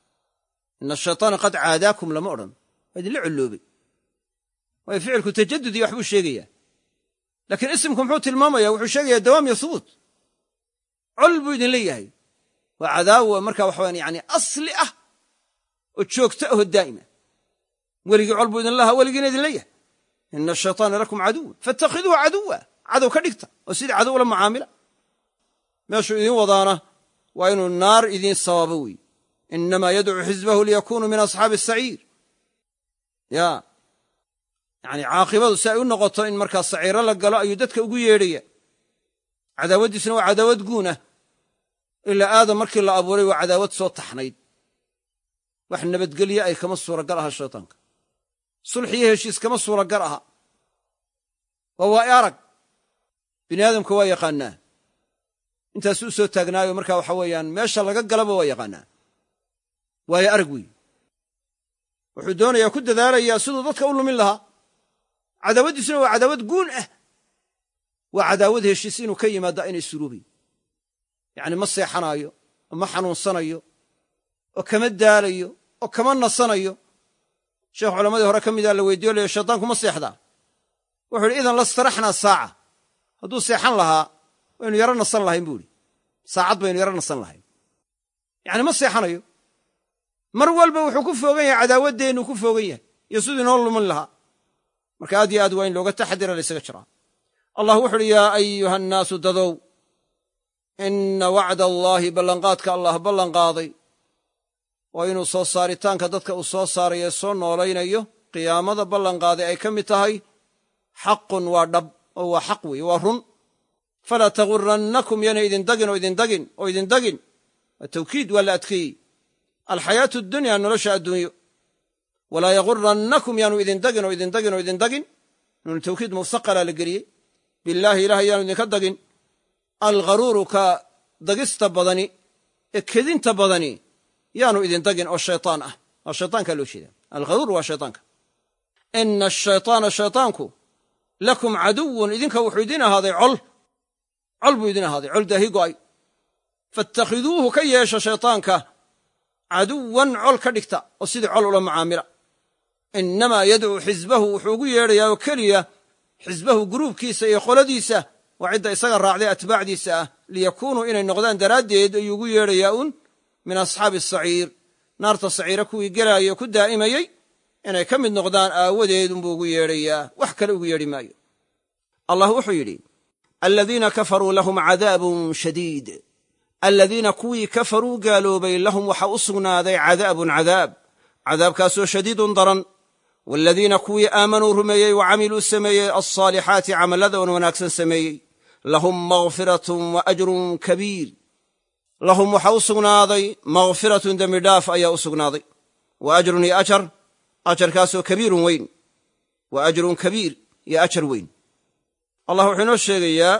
ina ashayطaana qad caadaakum lama odhan, waa idinla colloobay. waayo ficilku tajadud iyo waxbuu sheegayaa, laakiin isimku muxuu tilmaamaya? wuxuu sheegayaa dawaam iyo hubuut. col buu idinla yahay, waa cadaawa markaa waxawaan yani asli ah oo joogto ahoo daa'ima. weligii col buu idin lahaa, weligiina idinla yahay. ina ashayطaana lakum caduwan faاtakhiduuhu caduwa, cadow ka dhigta oo sidii cadow ula macaamila. meeshuu idin wadaana waa inuu naar idiin sababo weeye. inamaa yadcuu xisbahu liyakunuu min asxaabi asaciir. ya yani caaqibadu si ay u noqoto in markaa saciiro la galo ayuu dadka ugu yeedhaya. cadaawaddiisuna waa cadaawad guunah. ilaa aadam markii la abuuray waa cadaawad soo taxnayd. wax nabadgelye ay kama suuragal aha shaytaanka. sulxiyo heshiis kama suuragal aha. waa arag bini aadamka waa yaqaanaa. intaasuu soo taagnaayo markaa waxa weeyaan meesha laga galaba waa yaqaanaa. waayo arag weeye. wuxuu doonayaa ku dadaalayaa siduu dadka u lumin lahaa. cadaawaddiisuna waa cadaawad guun ah. waa cadaawad heshiis inuu ka yimaada inay suruubayn yacni ma seexanayo oo ma xanuunsanayo oo kama daalayo oo kama nasanayo sheekh culammadii hore ka mida la weydiiyo leeyo shaytaanku ma seexdaa wuxuu yidhi idan lastaraxnaa saaca hadduu seexan lahaa waynu yaro nasan lahayn buu idhi saacad baynu yaro nasan lahayn yacni ma seexanayo mar walba wuxuu ku foogan yahay cadaawaddeennu ku foogan yahay iyo siduu inoo lumin lahaa marka aad iyo aad waa in looga taxadira la ysaga jiraa allah wuxu uhi yaa ayuha annaasu dadow inna wacda allaahi ballanqaadka allah ballanqaaday waa inuu soo saaritaanka dadka uu soo saarayo soo noolaynayo qiyaamada ballanqaaday ay ka mid tahay xaqun waa dhab oo waa xaq weeye waa run falaa tagurannakum yana idindagin oo idindagin waa tawkiid waa la adkeeyey alxayaatu addunya nolosha adduunyo walaa yagurannakum yaanu idindagin nuunu tawkiid mufsaqalaa la geliyey billaahi ilaah yaanu idinka dagin algharuuru ka dagista badani ee kedinta badani yaanu idindagin oo shaytaan ah oo shaytaankaa loo jeeda algharuur waa shaytaanka ina ashaytaana shaytaanku lakum caduwun idinka wuxuu idin ahaaday col buu idin ahaaday col daahi go'ay faattakhiduuhu ka yeesha shaytaanka caduwan col ka dhigta oo sidii col ula macaamila innamaa yadcuu xisbahu wuxuu ugu yeedhayaa oo keliya xisbahu guruubkiisa iyo qoladiisa waa cidda isaga raacday atbaacdiisa ah liyakuunuu inay noqdaan daraaddeed ayuu ugu yeedhayaa un min asxaabi asaciir naarta saciira kuwii gelaayo ku daa'imayey inay ka mid noqdaan aawadeed unbuu ugu yeedhayaa wax kale ugu yeedhi maayo allah wuxuu yidhi aladiina kafaruu lahum cadaabun shadiid aladiina kuwii kafaruu gaaloobay lahum waxaa u sugnaaday cadaabun cadaabkaasoo shadiidun daran waaladiina kuwii aamanuu rumeeyey wa camiluu sameeyey alsaalixaati camallada oon wanaagsan sameeyey lahum maghfiratun wa ajrun kabiir lahum waxaa u sugnaaday maghfiratun dembi dhaaf ayaa u sugnaaday wa ajrun iyo ajarkaasoo kabiirun weyn wa ajrun kabiir iyo ajar weyn allah wuxuu inoo sheegayaa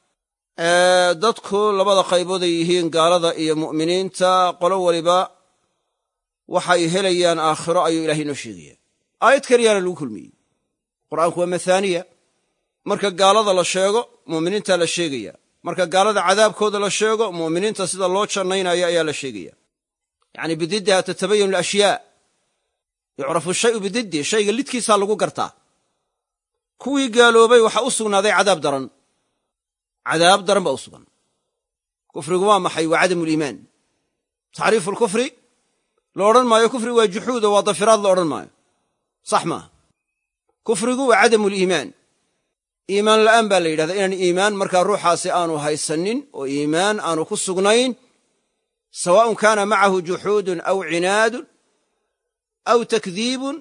dadku labada qaybood ay yihiin gaalada iyo mu'miniinta qolo waliba waxay helayaan aakhiro ayuu ilahay inoo sheegaya aayad keliyaana lagu kulmiyey qur'aanku waa mathaaniya marka gaalada la sheego mu'miniinta la sheegaya marka gaalada cadaabkooda la sheego mu'miniinta sida loo jannaynayo ayaa la sheegaya yacni bididdiha tatabayanu alashyaa yucrafu shayu bididdi shayga lidkiisaa lagu gartaa kuwii gaaloobay waxaa u sugnaaday cadaab daran baa u sugan kufrigu waa maxay waa cadamuliimaan tacriifu lkufri la odhan maayo kufri waa juxuudo waa dafiraad la odhan maayo sax maaha kufrigu waa cadamuliimaan iimaan la'aan baa la yidhahdaa inaan iimaan markaa ruuxaasi aanu haysanin oo iimaan aanu ku sugnayn sawaa'un kaana macahu juxuudun aw cinaadun aw takdiibun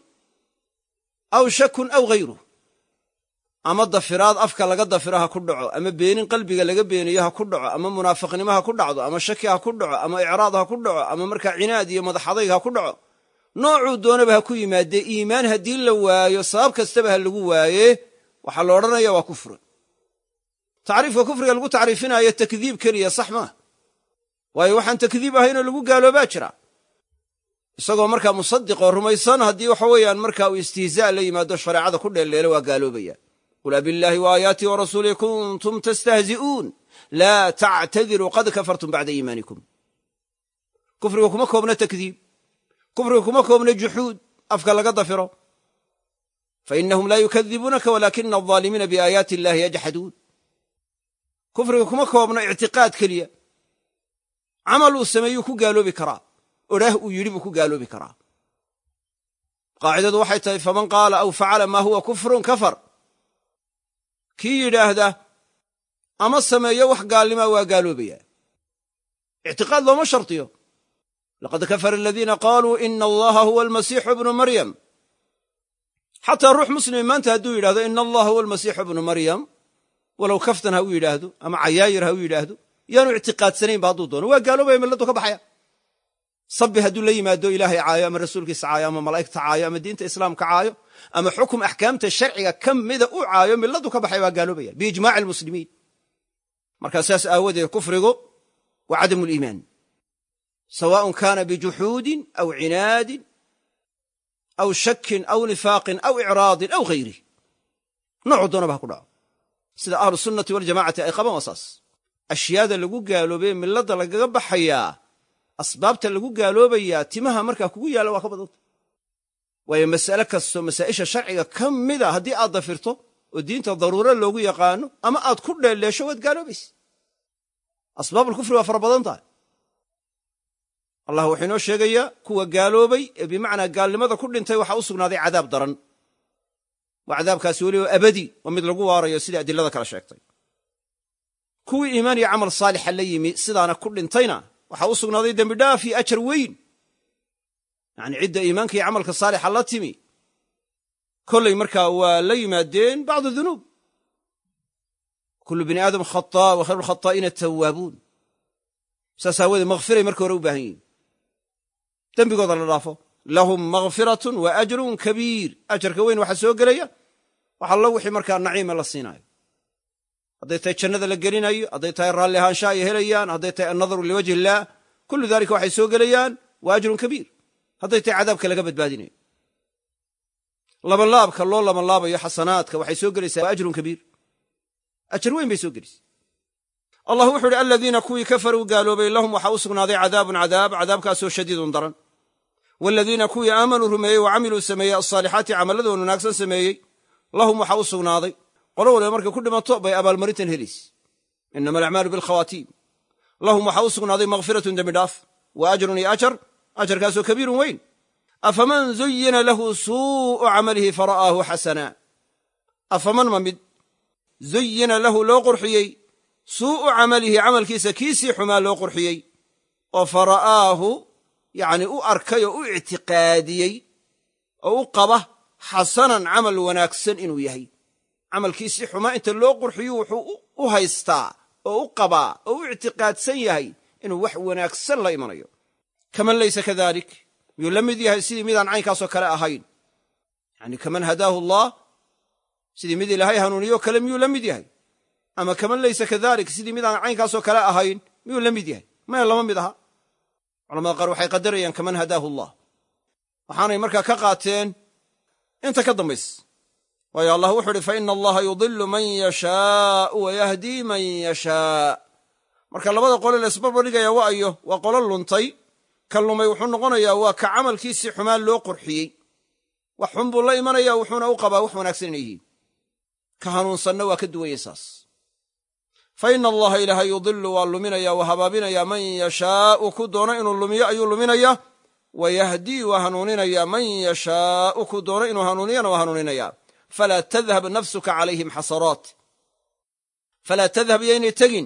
aw shakun aw hayruh ama dafiraad afka laga dafiro ha ku dhaco ama beenin qalbiga laga beeniyo ha ku dhaco ama munaafiqnimo ha ku dhacdo ama shaki ha ku dhaco ama icraad ha ku dhaco ama markaa cinaad iyo madaxadayg ha ku dhaco noocuu doonaba ha ku yimaadee iimaan haddii la waayo sabab kastaba ha lagu waaye waxaa la odhanaya waa kufri tacriifka kufriga lagu tacriifinaayo takdiib keliya sax maaha waayo waxaan takdiib ahaynoo lagu gaaloobaa jira isagoo markaa musadiq oo rumaysan haddii waxa weeyaan markaa uu istihzaa la yimaado shareecada ku dheelleelo waa gaaloobaya qul abillaahi waaayaatihi warasuulihi kuntum tastahzi'uun laa tactadiruu qad kafartum bacda iimaanikum kufriga kuma koobna takdiib kufriga kuma koobna juxuud afka laga dafiro fainahum laa yukadibuunaka walaakina aldaalimiina biaayaati illaahi yajxaduun kufriga kuma koobna ictiqaad keliya camal uu sameeyuu ku gaaloobi karaa odhaah uu yidhi buu ku gaaloobi karaa qaacidadu waxay tahay faman qaala aw facala maa huwa kufrun kafar kii yidhaahda ama sameeyo wax gaalnimaa waa gaaloobaya ictiqaad looma shartiyo laqad kafara aladiina qaaluu ina allaha huwa almasiixu ibnu maryam xataa ruux muslimi maanta hadduu yidhahdo ina allaha huwa almasiixu ibnu maryam walow kaftan ha u yidhaahdo ama cayaayir ha u yidhaahdo yaanu ictiqaadsanaynba hadduu doono waa gaaloobaya milladdu ka baxaya sabbi hadduu la yimaado ilaahay caayo ama rasuulkiisa caayo ama malaa'igta caayo ama diinta islaamka caayo ama xukum axkaamta sharciga ka mida u caayo milladdu ka baxay waa gaaloobaya biijmaaci almuslimiin markaa saas aawadeed kufrigu waa cadamu liimaan sawaaءun kaana bijuxuudin aw cinaadin aw shakin aw nifaaqin aw icraadin aw hayrih noocuu doonaba ha ku dhaco sida ahlu sunnati waljamacati ay qabaan waa saas ashyaada lagu gaaloobay milladda lagaga baxayaa asbaabta lagu gaaloobayaa timaha markaa kugu yaalla waa ka badanta waayo mas'ale kastoo masaa'isha sharciga ka mida haddii aad dafirto oo diinta daruuro loogu yaqaano ama aad ku dheelleesho waad gaaloobaysa asbaabulkufri waa fara badan tahay allah wuxuu inoo sheegayaa kuwa gaaloobay ee bimacnaa gaalnimada ku dhintay waxaa u sugnaaday cadaab daran waa cadaabkaasi weliba abadi waa mid lagu waarayo sidai adilada kala sheegtay kuwii iimaan iyo camal saalixa la yimi sidaana ku dhintayna waxaa u sugnaaday dembidhaaf iyo ajar weyn yacni cidda iimaanka iyo camalka saalixa la timi kollay markaa waa la yimaadeen bacdu dunuub kullu bini aadam khataa wa khayru lkhataa'iina tawaabuun saas aawoodee makhfiray marka hore u baahan yihin dembigooda la dhaafo lahum makhfiratun wa ajrun kabiir ajarka weyn waxaa soo gelaya wax allo wixii markaa naciima la siinaayo hadday tahay jannada la gelinayo hadday tahay raalli ahaansha ay helayaan hadday tahay annadaru liwajhi illaah kullu daalika waxay soo gelayaan wa ajrun kabiir hadday tahay cadaabka laga badbaadinayo labanlaabka loo labanlaabayo xasanaadka waxay soo gelaysaa wa ajrun kabiir ajar weyn bay soo gelaysa allah wuxuu uhi aladiina kuwii kafaruu gaaloobay lahum waxaa u sugnaaday cadaabun cadaab cadaabkaasoo shadiidun daran waaladiina kuwii aamanuu rumeeyey wa camiluu sameeyey alsaalixaati camalladoon wanaagsan sameeyey lahum waxaa u sugnaaday qolo waliba markay ku dhimato bay abaalmarintan helaysa inama alacmaalu bilkhawaatiim lahum waxaa u sugnaaday makhfiratun dembidhaaf wa ajrun iyo ajar ajarkaasoo kabiirun weyn afaman zuyina lahu suu'u camalihi fara'aahu xasana afaman ma mid zuyina lahu loo qurxiyey suu'u camalihi camalkiisa kiisii xumaa loo qurxiyey oo fara'aahu yacni u arkay oo u ictiqaadiyey oo u qaba xasanan camal wanaagsan inuu yahay camalkiisii xumaa inta loo qurxiyu wuxuu u haystaa oo u qabaa oo u ictiqaadsan yahay inuu wax wanaagsan la imanayo kaman laysa kadalik miyuu la mid yahay sidii midaan caynkaasoo kale ahayn yacni kaman hadaahu allah sidii mid ilaahay hanuuniyo kale miyuu la mid yahay ama kaman laysa kadalik sidii midaan caynkaasoo kale ahayn miyuu la mid yahay maya lama mid aha culamada qaar waxay qadarayaan kaman hadaahu allah waxaanay markaa ka qaateen inta ka dambaysa waayo allah wuxuu uhi fa ina allaha yudilu man yashaau wa yahdii man yashaa marka labada qole la isbarbardhigaya waayo waa qolo luntay ka lumay wuxuu noqonayaa waa ka camalkiisii xumaan loo qurxiyey wax xun buu la imanaya wuxuuna u qabaa wax wanaagsan inay yihiin ka hanuunsanna waa ka duwanye saas fa ina allaha ilaahay yudilu waa luminaya waa habaabinaya man yashaau ku doono inuu lumiyo ayuu luminaya wa yahdii waa hanuuninaya man yashaau ku doono inuu hanuuniyana waa hanuuninaya falaa tadhab nafsuka calayhim xasaraat falaa tadhab yaynay tegin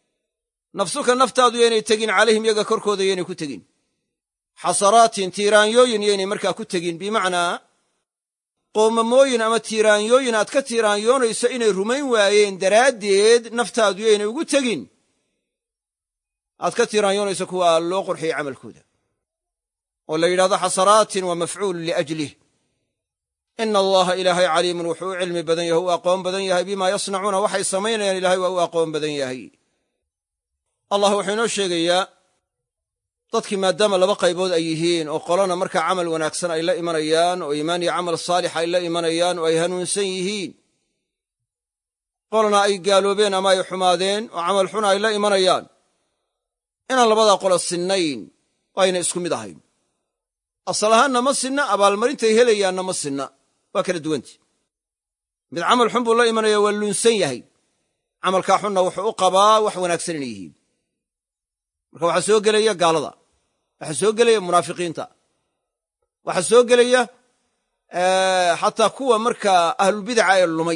nafsuka naftaadu yaynay tegin calayhim yaga korkooda yaynay ku tegin xasaraatin tiiraanyooyin yaynay markaa ku tegin bimacnaa qoomamooyin ama tiiraanyooyin aad ka tiiraanyoonayso inay rumayn waayeen daraaddeed naftaadu yaynay ugu tegin aad ka tiiraanyoonayso kuwa loo qurxiyey camalkooda oo la yidhahdo xasaraatin waa mafcuulu liajlih ina allaha ilaahay caliimun wuxuu u cilmi badan yahay u aqoon badan yahay bimaa yasnacuuna waxay samaynayaan ilahay waa u aqoon badan yahay allah wuxuu inoo sheegayaa dadkii maadaama laba qaybood ay yihiin oo qolana markaa camal wanaagsan ay la imanayaan oo iimaan iyo camal saalix ay la imanayaan oo ay hanuunsan yihiin qolana ay gaaloobeen ama ay xumaadeen oo camal xuna ay la imanayaan inaan labadaa qolo sinnayn oo ayna isku mid ahayn asal ahaanna ma sinna abaalmarintay helayaanna ma sinna waa kala duwanti mid camal xun buu la imanaya waa luunsan yahay camalkaa xunna wuxuu u qabaa wax wanaagsan inay yihiin marka waxaa soo gelaya gaalada waxaa soo gelaya munaafiqiinta waxaa soo gelaya xataa kuwa markaa ahlulbidaca ee lumay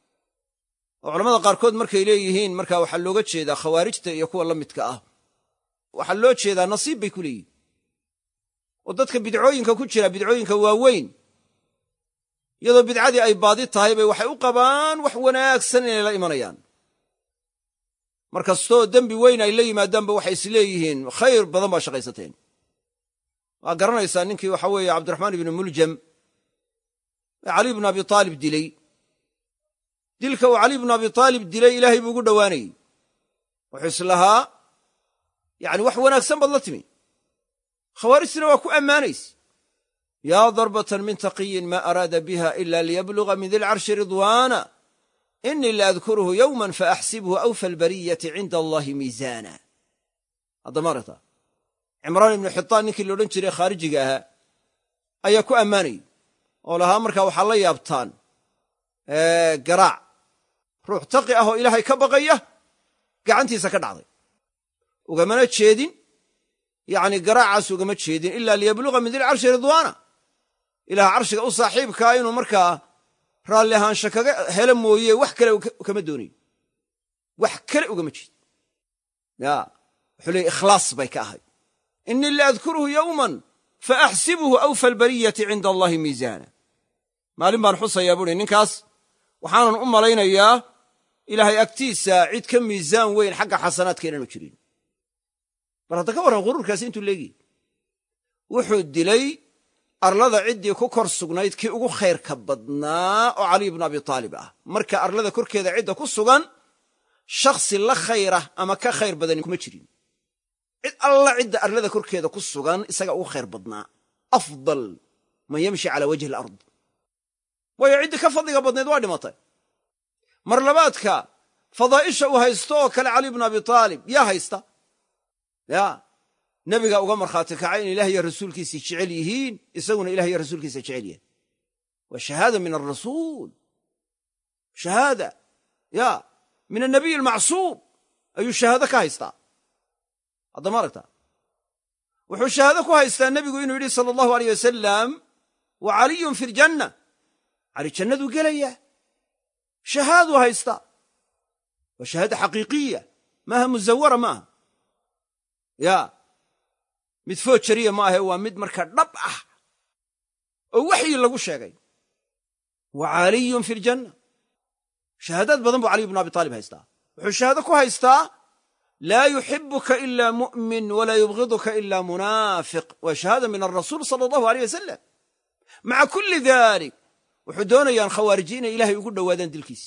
oo culamada qaarkood markay leeyihiin marka waxaa looga jeedaa khawaarijta iyo kuwa la midka ah waxaa loo jeedaa nasiib bay ku leeyihin oo dadka bidcooyinka ku jira bidcooyinka waaweyn iyadoo bidcadii ay baadi tahay bay waxay u qabaan wax wanaagsan inay la imanayaan mar kastoo dembi weyn ay la yimaadaanba waxay is leeyihiin khayr badan baa shaqaysateen waa garanaysaa ninkii waxa weeye cabdiraxmaan ibnu muljam ee cali ibnu abi aalib dilay dilka uu cali ibnu abi aalib dilay ilaahay buu ugu dhowaanayey wuxuu islahaa yani wax wanaagsan baad la timi khawaarijtina waa ku ammaanayse yaa darbatan min taqiyin maa araada biha ila liyabluga min dilcarshi ridwaana inii laadkuruhu yowman faaxsibhu awfa albariyati cinda allahi miisaana. hadda maaragta cimraan ibnu xitaan ninkii la odhan jiray khaarijiga ahaa ayaa ku ammaanayay oo lahaa markaa waxaa la yaabtaan garaac ruux taqi ah oo ilaahay ka baqaya gacantiisa ka dhacday ugamana jeedin yacni garaacaas ugama jeedin ilaa liyabluga min dil carshi ridwaana ilaah carshiga u saaxiibkaa inuu markaa raalli ahaansha kaga helo mooye wax kale kama doonayo wax kale ugama jeedin ya wuxuu leeyay ikhlaas bay ka ahay inii laadkuruhu yowman faaxsibuhu awfa albariyati cinda allahi miisaana. maalin baan xusayaa buuhi ninkaas waxaanan u malaynayaa ilaahay agtiisa cid ka miisaan weyn xagga xasanaadka inaanu jirin. bal hadda ka warran quruurkaasi intuu leegiy wuxuu dilay arlada ciddii ku kor sugnayd kii ugu khayrka badnaa oo caliy bnu abi taalib ah. marka arlada korkeeda cidda ku sugan shakhsi la khayrah ama ka khayr badani kuma jirin. cid alla cidda arlada korkeeda ku sugan isaga ugu khayr badnaa afdal man yamshi calaa wajhi alard. waayo ciddii ka fadliga badnayd waa dhimatay. mar labaadka fadaa'isha uu haysto oo kale caliy bnu abi taalib yaa haysta ya nebiga uga markhaati kacay in ilaah iyo rasuulkiisii jecel yihiin isaguna ilah iyo rasuulkiisa jecel yahay. waa shahaada min arasuul, shahaada ya min annabiy almacsuum ayuu shahaado ka haystaa. haddama aragta wuxuu shahaado ku haystaa nebigu inuu yidhi sala allahu aleyh wasalam wa caliyun fi ljanna, cali jannaduu gelaya. shahaaduu haystaa, waa shahaada xaqiiqiya maaha musawara maaha ya mid foojariya ma ahe waa mid marka dhab ah oo waxyi lagu sheegay. wa caliyun fi ljanna, shahaadaad badan buu caliy bnu abi taalib haystaa. wuxuu shahaado ku haystaa laa yuxibuka ila mu'min walaa yubgiduka ila munaafiq. waa shahaada min arasuul sala allahu aleyh wasalam. maca kulli dalik wuxuu doonayaan khawaariji inay ilaahay ugu dhowaadaan dilkiis.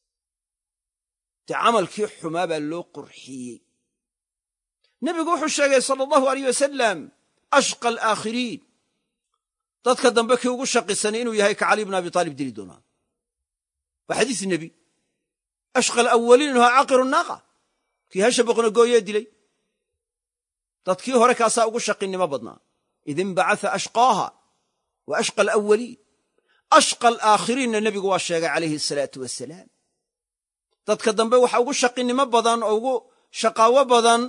dee camalkii xumaa baa loo qurxiyey. nebigu wuxuu sheegay sala allahu aleyh wasalam ashqa alaakhiriin, dadka dambe kii ugu shaqisanay inuu yahay ka caliy bnu abi taalib dili doonaa. waa xadiis nebi. ashqa alawaliin inuu ahaa caqiru naaqa, kii hasha boqna gooyee dilay. dadkii hore kaasaa ugu shaqinimo badnaa. id inbacaa ashqaaha wa ashqa alawaliin. ashqa alaakhiriinna nebigu waa sheegay calayhi asalaatu wasalaam. dadka dambe waxa ugu shaqinimo badan oo ugu shaqaawo badan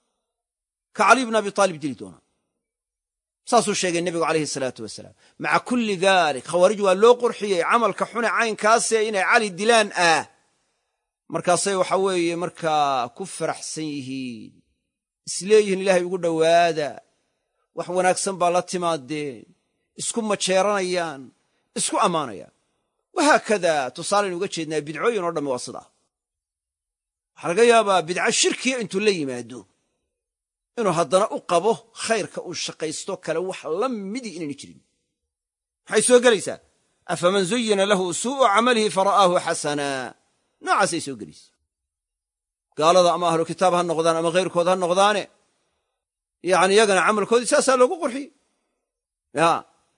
ka caliy bnu abi taalib dili doonaa. saasuu sheegay nebigu calayhi asalaatu wasalaam. maca kulli dalik khawaarij waa loo qurxiyey camalka xune caynkaasee inay cali dilaan ah. markaasay waxa weeye markaa ku faraxsan yihiin, isleeyihiin ilaahay ugu dhowaada, wax wanaagsan baa la timaadeen, isku majeeranayaan, isku ammaanayaan. wahaakada tusaalaynu uga jeednaa bidcooyin oo dhamme waa sidaa. waxaa laga yaabaa bidco shirkiya intuu la yimaado inuu haddana u qabo khayrka uu shaqaysto kale wax la midii inayna jirin. maxay soo gelaysaa afaman zuyina lahu suu'u camalihi fara'aahu xasanaa. noocaasay soo gelaysa. gaalada ama ahlu kitaab ha noqdaan ama khayrkood ha noqdaane yani iyagana camalkoodii saasaa loogu qurxiyey. ya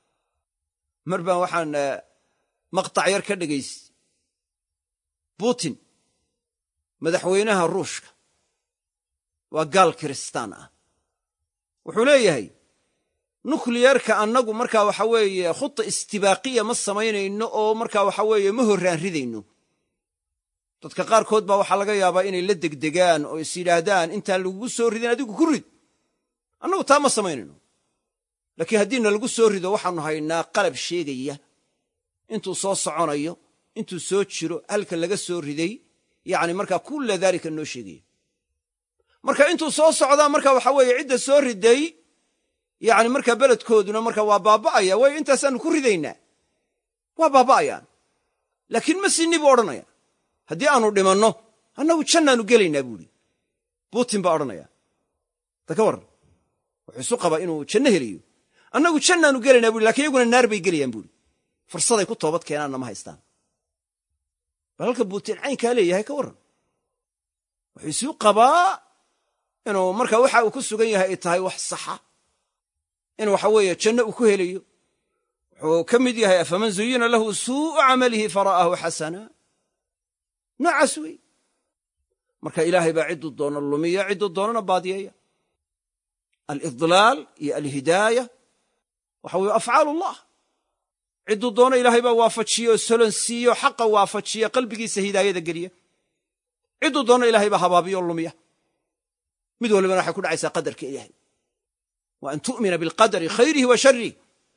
mar baan waxaan maqtac yar ka dhegaysi butin madaxweynaha ruushka, waa gaal kiristaan ah. wuxuu leeyahay nukliyarka annagu markaa waxa weeye khuta istibaaqiya ma samaynayno oo markaa waxa weeye ma horraan ridayno. dadka qaarkood baa waxaa laga yaabaa inay la degdegaan oo is yidhaahdaan intaan lagugu soo ridin adigu ku rid. annagu taa ma samaynayno, laakiin haddiina lagu soo rido waxaannu haynaa qalab sheegaya intuu soo soconayo, intuu soo jiro, halka laga soo riday, yacni markaa kulla daalika noo sheegaya. marka intuu soo socdaa marka waxa weeye cidda soo riday yacni markaa beledkooduna marka waa baaba'aya. waayo intaasaannu ku ridaynaa, waa baaba'ayaan. laakiin ma sinni buu odhanaya. haddii aanu dhimanno annagu jannaannu gelaynaa buuhi butin baa odhanaya. ta ka warran wuxuu isu qabaa inuu janno helayo. annagu jannaannu gelaynaa buuhi lakiin iyaguna naar bay gelayaan buuhi. fursaday ku toobad keenaanna ma haystaan. bal halka butin caynkaa leeyahay ka warran. wuxuu isuu qabaa inuu marka waxa uu ku sugan yahay ay tahay wax saxa, in waxa weeye janno uu ku helayo. wuxuu ka mid yahay afaman zuyina lahu suu'u camalihi fara'aahu xasana. noocaas wey marka ilaahay baa cidduu doono lumiya cidduu doonana baadiyeeya alidlaal iyo alhidaaya waxa weye afcaalullah cidduu doono ilaahay baa waafajiye oo solonsiiyo xaqa waafajiya qalbigiisa hidaayada geliya cidduu doono ilaahay baa habaabiyo o lumiya mid walibana waxay ku dhacaysaa qadarka ilaahay wa an tu'mina bilqadari khayrihi wa sharih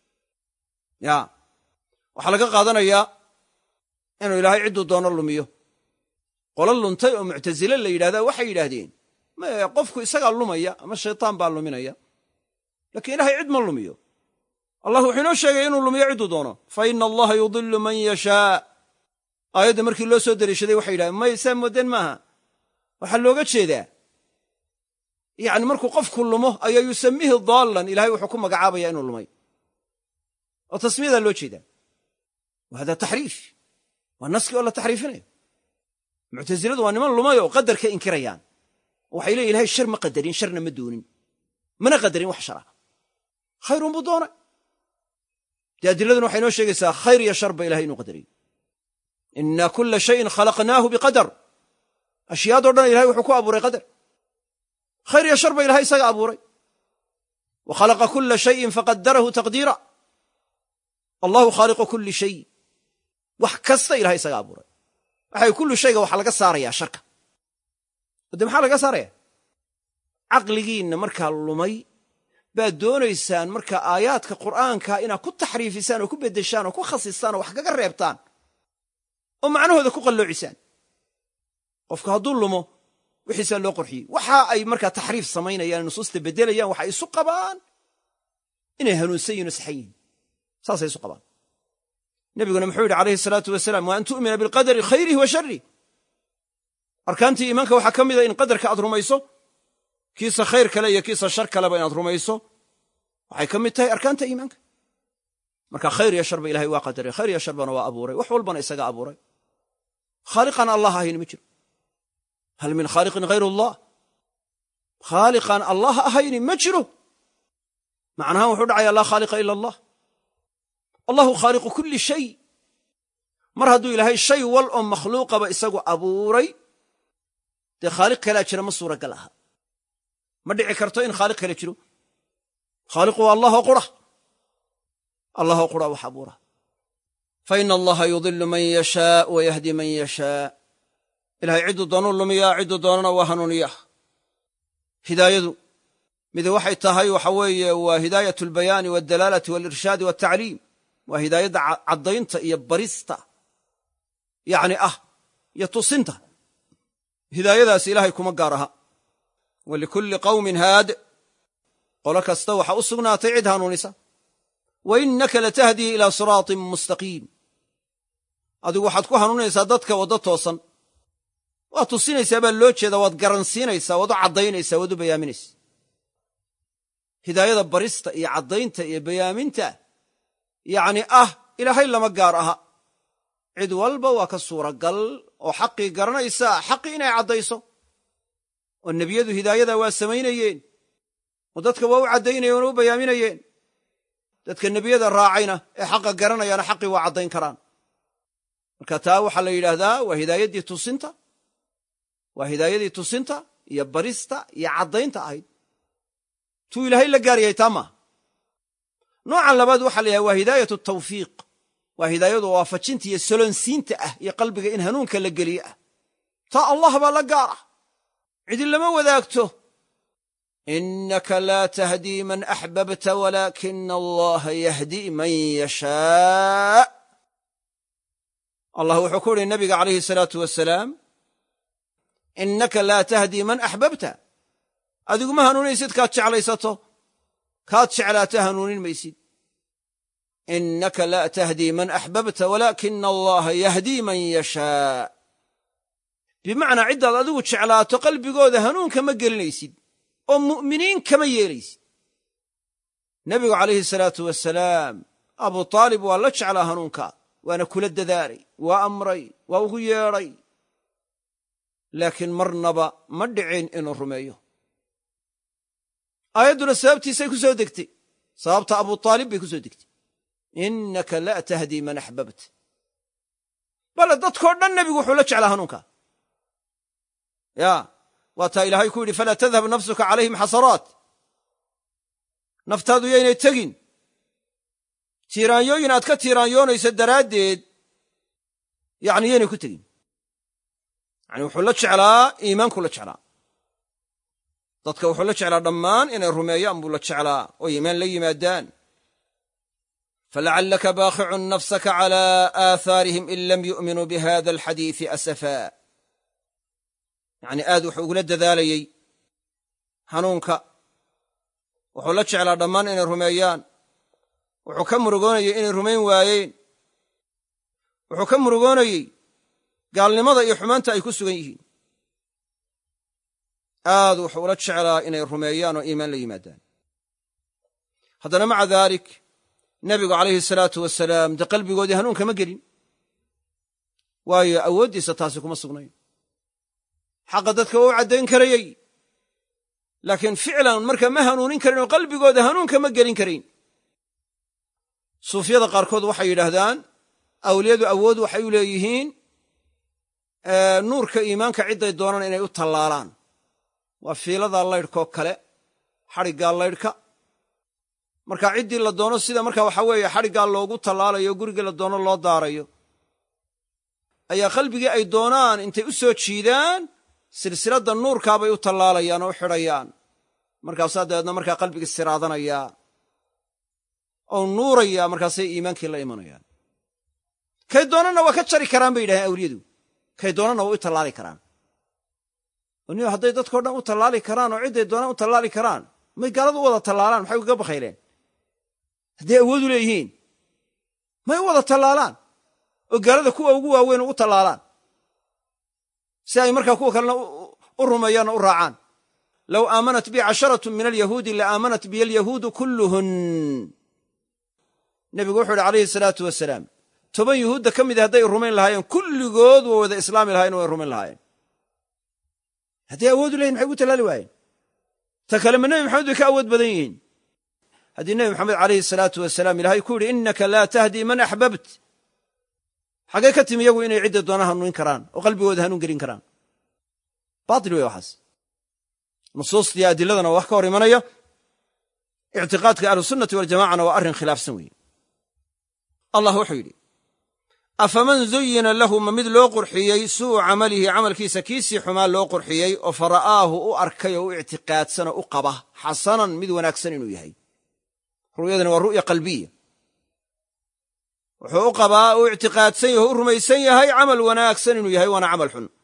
ya waxaa laga qaadanayaa inuu ilaahay cidduu doono lumiyo qolo luntay oo muctasile la yidhahdaa waxay yidhaahdeen qofku isagaa lumaya ama shaytaan baa luminaya laakiin ilaahay cid ma lumiyo allah wuxuu inoo sheegay inuu lumiyo cidduu doono fa ina allaha yudilu man yashaa aayadda markii loo soo dariishaday waxay yidhahdeen may saa moodeen maaha waxaa looga jeedaa yacni markuu qofku lumo ayaa yusamihi daallan ilahay wuxuu ku magacaabaya inuu lumay oo tasmiyadaa loo jeedaa wa hada taxriif waa naski oo la taxriifinayo muctasiladu waa niman lumay oo qadarka inkirayaan waxay leeyihin ilahay shar ma qadarin sharna ma doonin mana qadarin wax shara khayrun buu doonay dee adiladuna waxay noo sheegaysaa khayr iyo shar ba ilahay inuu qadariyo inna kulla shayin khalaqnaahu biqadar ashyaadoo dhan ilahay wuxuu ku abuuray qadar khayr iyo shar ba ilahay isaga abuuray wa khalaqa kulla shayin faqadarahu taqdiira allahu khaaliqu kulli shay wax kasta ilahay isaga abuuray waxay kullu shayga waxaa laga saarayaa sharka de maxaa laga saaraya caqligiinna markaa lumay baad doonaysaan markaa aayaadka qur'aanka inaad ku taxriifisaan oo ku beddeshaan oo ku khasisaan oo wax kaga reebtaan oo macnahooda ku qalloocisaan qofka hadduu lumo wixiisaa loo qorxiyey waxa ay markaa taxriif samaynayaan nusuusta beddelayaan waxay isu qabaan inay hanuunsan yihin oo saxan yihin saasay isu qabaan nebiguna muxuu yidhi calayhi salaatu wasalaam wa an tu'mina bilqadari khayrihi wa sharih arkaantii iimaanka waxaa ka mida in qadarka aad rumayso kiisa khayr kale iyo kiisa shar kaleba inaad rumayso waxay ka mid tahay arkaanta iimaanka marka khayr iyo sharba ilahay waa qadaray khayr iyo sharbana waa abuuray wax walbana isaga abuuray khaaliqan allah ahayn ma jiro hal min khaaliqin hayr allah khaaliqan allah ahayni ma jiro macnahaan wuxuu dhacaya laa khaaliqa ila allah allahu khaaliqu kulli shay mar hadduu ilaahay shay wal oo makhluuqaba isagu abuuray dee khaaliq kalaa jira ma suuragal aha ma dhici karto in khaaliq kale jiro khaaliqu waa allahoo qura wax abuura fa ina allaha yudilu man yashaa wa yahdi man yashaa ilahay cidduu doonuu lumiyaa cidduu doonana waa hanuuniyaa hidaayadu mid waxay tahay waxa weeye waa hidaayat albayaani waaldalaalati waalirshaadi waaltacliim waa hidaayadda caddaynta iyo barista yacni iyo tusinta hidaayadaas ilaahay kuma gaar aha wa likulli qawmin haad qolo kasta waxaa u sugnaatay cid hanuunisa wa innaka latahdii ilaa siraatin mustaqiim adigu waxaad ku hanuuninaysaa dadka waddo toosan waad tusinaysaa baa loo jeeda waad garansiinaysaa waad u caddaynaysaa waad u bayaaminaysaa hidaayada barista iyo caddaynta iyo bayaaminta yacni ilaahay lama gaar aha cid walba waa ka suuragal oo xaqii garanaysa xaqii inay caddayso oo nebiyadu hidaayada waa samaynayeen oo dadka waa u caddaynayeen oo u bayaaminayeen dadka nebiyada raacayna ee xaqa garanayaana xaqii waa caddayn karaan marka taa waxaa la yidhaahdaa waa hidaayadii tusinta iyo barista iyo caddaynta ahayd tuu ilaahay la gaariyay taa maaha noocan labaad waxaa la yidhahda waa hidaayatu tawfiiq waa hidaayadu waafajinta iyo solonsiinta iyo qalbiga in hanuunka la geliyo taa allah baa la gaar cidi lama wadaagto innaka laa tahdii man axbabta walaakina allaha yahdii man yashaa allah wuxuu ku uhi nabiga calayhi salaatu wasalaam innaka laa tahdii man axbabta adigu ma hanuunaysid kaad jeclaysato kaad jeclaata hanuunin maysid innaka laa tahdii man axbabta walaakina allaha yahdii man yashaa bimacnaa ciddaad adigu jeclaato qalbigooda hanuunka ma gelinaysid oo mu'miniin kama yeelaysid nebigu calayhi salaatu wasalaam abu taalib waa la jeclaa hanuunka waana kula dadaalay waa amray waa ugu yeedhay laakiin marnaba ma dhicin inuu rumeeyo aayadduna sababtiisay ku soo degtay sababta abu taalib bay ku soo degtay innaka laa tahdii man axbabta bale dadkoo dhan nebigu wuxuu la jeclaa hanuunka ya waa taa ilaahay ku yidhi falaa tadhab nafsuka calayhim xasaraat naftaadu yaynay tegin tiiraanyooyin aad ka tiiraanyoonayso daraaddeed yani yaynay ku tegin yani wuxuu la jeclaa iimaanku la jeclaa dadka wuxuu la jeclaa dhammaan inay rumeeyaan buu la jeclaa oo iimaan la yimaadaan falacallaka baaqicun nafsaka calaa aathaarihim in lam yu'minuu bihada alxadiisi asafaa yacni aad wuxuu ugula dadaalayey hanuunka wuxuu la jeclaa dhammaan inay rumeeyaan wuxuu ka murugoonayey inay rumayn waayeen wuxuu ka murugoonayey gaalnimada iyo xumaanta ay ku sugan yihiin aad wuxuu ula jeclaa inay rumeeyaan oo iimaan la yimaadaan haddana maca daalik nebigu calayhi salaatu wasalaam dee qalbigoodii hanuunka ma gelin waayo awooddiisa taasi kuma sugnayn xaqa dadka waa u caddayn karayey laakiin ficlan marka ma hanuunin karin oo qalbigooda hanuunka ma gelin karayn suufyada qaarkood waxay yidhaahdaan awliyadu awood waxay u leeyihiin nuurka iimaanka cidday doonaan inay u tallaalaan waa fiiladaa laydhkoo kale xadhiggaa laydhka marka ciddii la doono sida marka waxaa weeye xadhiggaa loogu tallaalayo gurigii la doono loo daarayo ayaa qalbigii ay doonaan intay u soo jiidaan silsiladda nuurkaabay u tallaalayaan oo u xidhayaan markaasaa dabeedna markaa qalbigii siraadanayaa oo nuuraya markaasay iimaankii la imanayaan kay doonanna waa ka jari karaan bay yidhahdeen awliyadu kay doonanna waa u tallaali karaan niyo hadday dadkao dhan u tallaali karaan oo cidday doonaan u tallaali karaan may gaaladu u wada tallaalaan maxay ugaga bakayleen hadday awoodu leeyihiin may u wada tallaalaan oo gaalada kuwa ugu waaweyn ugu tallaalaan si ay markaa kuwa kalena u rumeeyaan oo u raacaan low aamanat bi 10 min alyahuudi la aamanat biya alyahuudu kulluhun nebigu wuxuu yidhi calayhi salaatu wasalaam 10 yuhuudda ka mida hadday rumayn lahaayeen kulligood waa wada islaami lahayen way rumayn lahaayeen hadday awoodu leeyihin maxay ugu tallaali waayeen ta kale ma nebi maxamed bay ka awood badan yihiin haddii nebi maxamed calayhi salaatu wasalaam ilaahay ku yidhi innaka laa tahdii man axbabt xaggay ka timi iyagu inay cidda doona hanuunin karaan oo qalbigooda hanuun gelin karaan baatil wey waxaas nusuustii adiladana waa wax ka hor imanaya ictiqaadka ahlusunnati waljamacana waa arrin khilaafsan weeye allah wuxuu yidhi afaman zuyina lahu ma mid loo qurxiyey su'u camalihi camalkiisa kiisii xumaa loo qurxiyey oo fara'aahu u arkay oo u ictiqaadsan oo u qaba xasanan mid wanaagsan inuu yahay ru'yadani waa ru'ya qalbiya wuxuu u qabaa u ictiqaadsan yahay u rumaysan yahay camal wanaagsan inuu yahay waana camal xun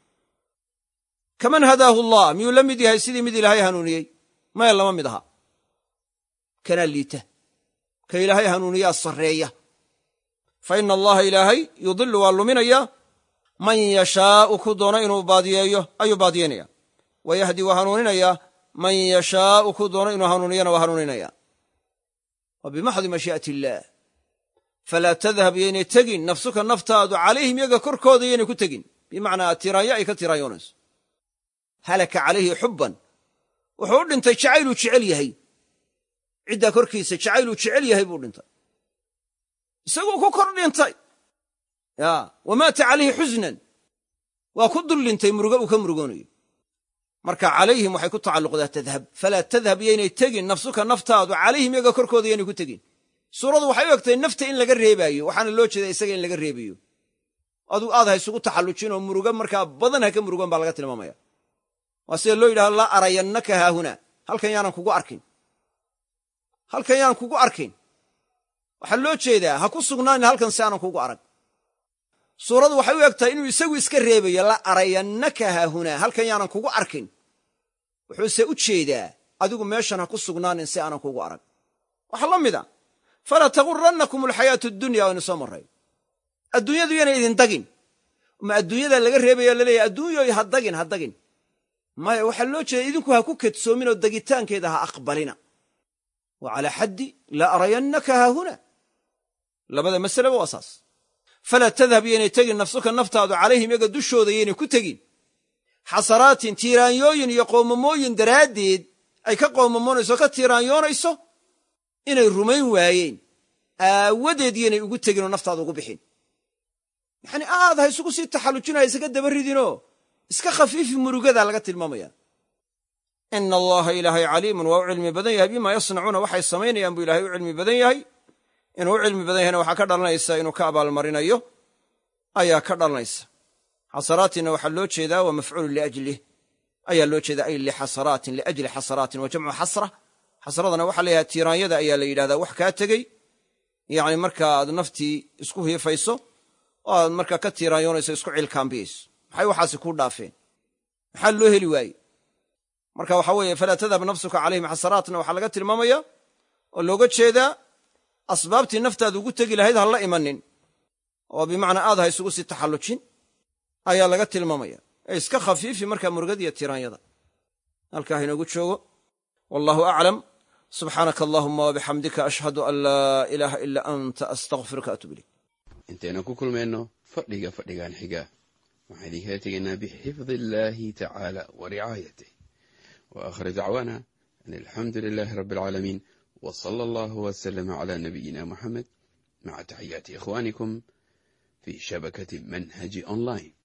kaman hadaahu allah miyuu la mid yahay sidii mid ilaahay hanuuniyey maya lama mid aha kanaa liita ka ilaahay hanuuniyaa sarreeya fa ina allaha ilaahay yudilu waa luminaya man yashaa'u ku doono inuu baadiyeeyo ayuu baadiyeynaya wa yahdi waa hanuuninaya man yashaa'u ku doono inuu hanuuniyana waa hanuuninaya wa bimaxdi mashii'ati illaah falaa tadhab yaynay tegin nafsuka naftaadu calayhim yaga korkooda yaynay ku tegin bimacnaa tiraanyo ay ka tiraanyoonayso halaka calayhi xubban wuxuu u dhintay jacayluu jecel yahay ciddaa korkiisa jacayluu jecel yahay buu dhintay isaguu ku kor dhintay wa maata calayhi xusnan waa ku dul dhintay murugo uu ka murugoonayo marka calayhim waxay ku tacalluqdaa tadhab falaa tadhab yaynay tegin nafsuka naftaadu calayhim yaga korkooda yaynay ku tegin suuradu waxay u egtay nafta in laga reebaayo waxaana loo jeedaa isaga in laga reebayo aduu aad ha isugu taxallujin oo murugo markaa badan ha ka murugoon baa laga tilmaamaya waa sida loo yidhahdo laa arayannaka haahuna halkan yaanan kugu arkin halkan yaanan kugu arkin waxaa loo jeedaa ha ku sugnaanin halkan si aanan kugu arag suuradu waxay u egtahay inuu isagu iska reebayo laa arayannaka haahuna halkan yaanan kugu arkin wuxuuse u jeedaa adigu meeshan ha ku sugnaanin si aanan kugu arag waxaa la mida falaa tagurannakum alxayaatu addunya waynu soo marray adduunyadu yana idin dagin ma adduunyadaa laga reebaya laleeyahay adduunyoy ha dagin maya waxaa loo jeeda idinku ha ku kedsoominoo dagitaankeeda ha aqbalina wa calaa xaddi laa arayannaka haahuna labada masaleba waa saas falaa tadhab yaynay tegin nafsuka naftaadu calayhim yaga dushooda yaynay ku tegin xasaraatin tiiraanyooyin iyo qoomamooyin daraaddeed ay ka qoomamoonayso ka tiiraanyoonayso inay rumayn waayeen aawadeed yaynay ugu teginoo naftaada ugu bixin yacnii aad ha isugu sii taxallujinaya isaga daba ridinoo iska khafiifi murugadaa laga tilmaamaya ina allaha ilaahay caliimun waa u cilmi badan yahay bimaa yasnacuuna waxay samaynayaan buu ilahay u cilmi badan yahay. inuu u cilmi badan yahayna waxaa ka dhalanaysa inuu ka abaalmarinayo ayaa ka dhalanaysa. xasaraatinna waxaa loo jeedaa waa mafcuulun liajlih ayaa loo jeedaa ay lixasaraatin liajli xasaraatin waa jamcu xasra. xasradana waxaa la yidhahda tiiraanyada ayaa la yidhahdaa wax kaa tegey yacni marka aad naftii isku hiifayso oo aad markaa ka tiiraanyoonayso isku cilkaambiyayso. maxay waxaasi kuu dhaafeen? maxaa loo heli waaye? marka waxaa weeye falaa tadhab nafsuka calayhim xasaraatna waxaa laga tilmaamaya oo looga jeedaa asbaabtii naftaada ugu tegi lahayd ha la imanin oo bimacnaa aad ha isugu sii taxallujin ayaa laga tilmaamaya. ee iska khafiifi markaa murugada iyo tiraanyada. halkaa inoogu joogo. wallahu aclam. subxaanaka allahuma wabixamdika ashhadu an laa ilaaha ilaa anta astaqfiruka atub ilayk. intaynu ku kulmayno fadhigan xiga waxaan idinkala tegaynaa bixifdi illaahi tacaala wa ricaayatih wa aakhir dacwaana an alxamdu lilaahi rabbi alcaalamiin wa sala allahu wasalama calaa nabiyina muxamed maca taxiyaati ikhwaanikum fi shabakati manhaji online.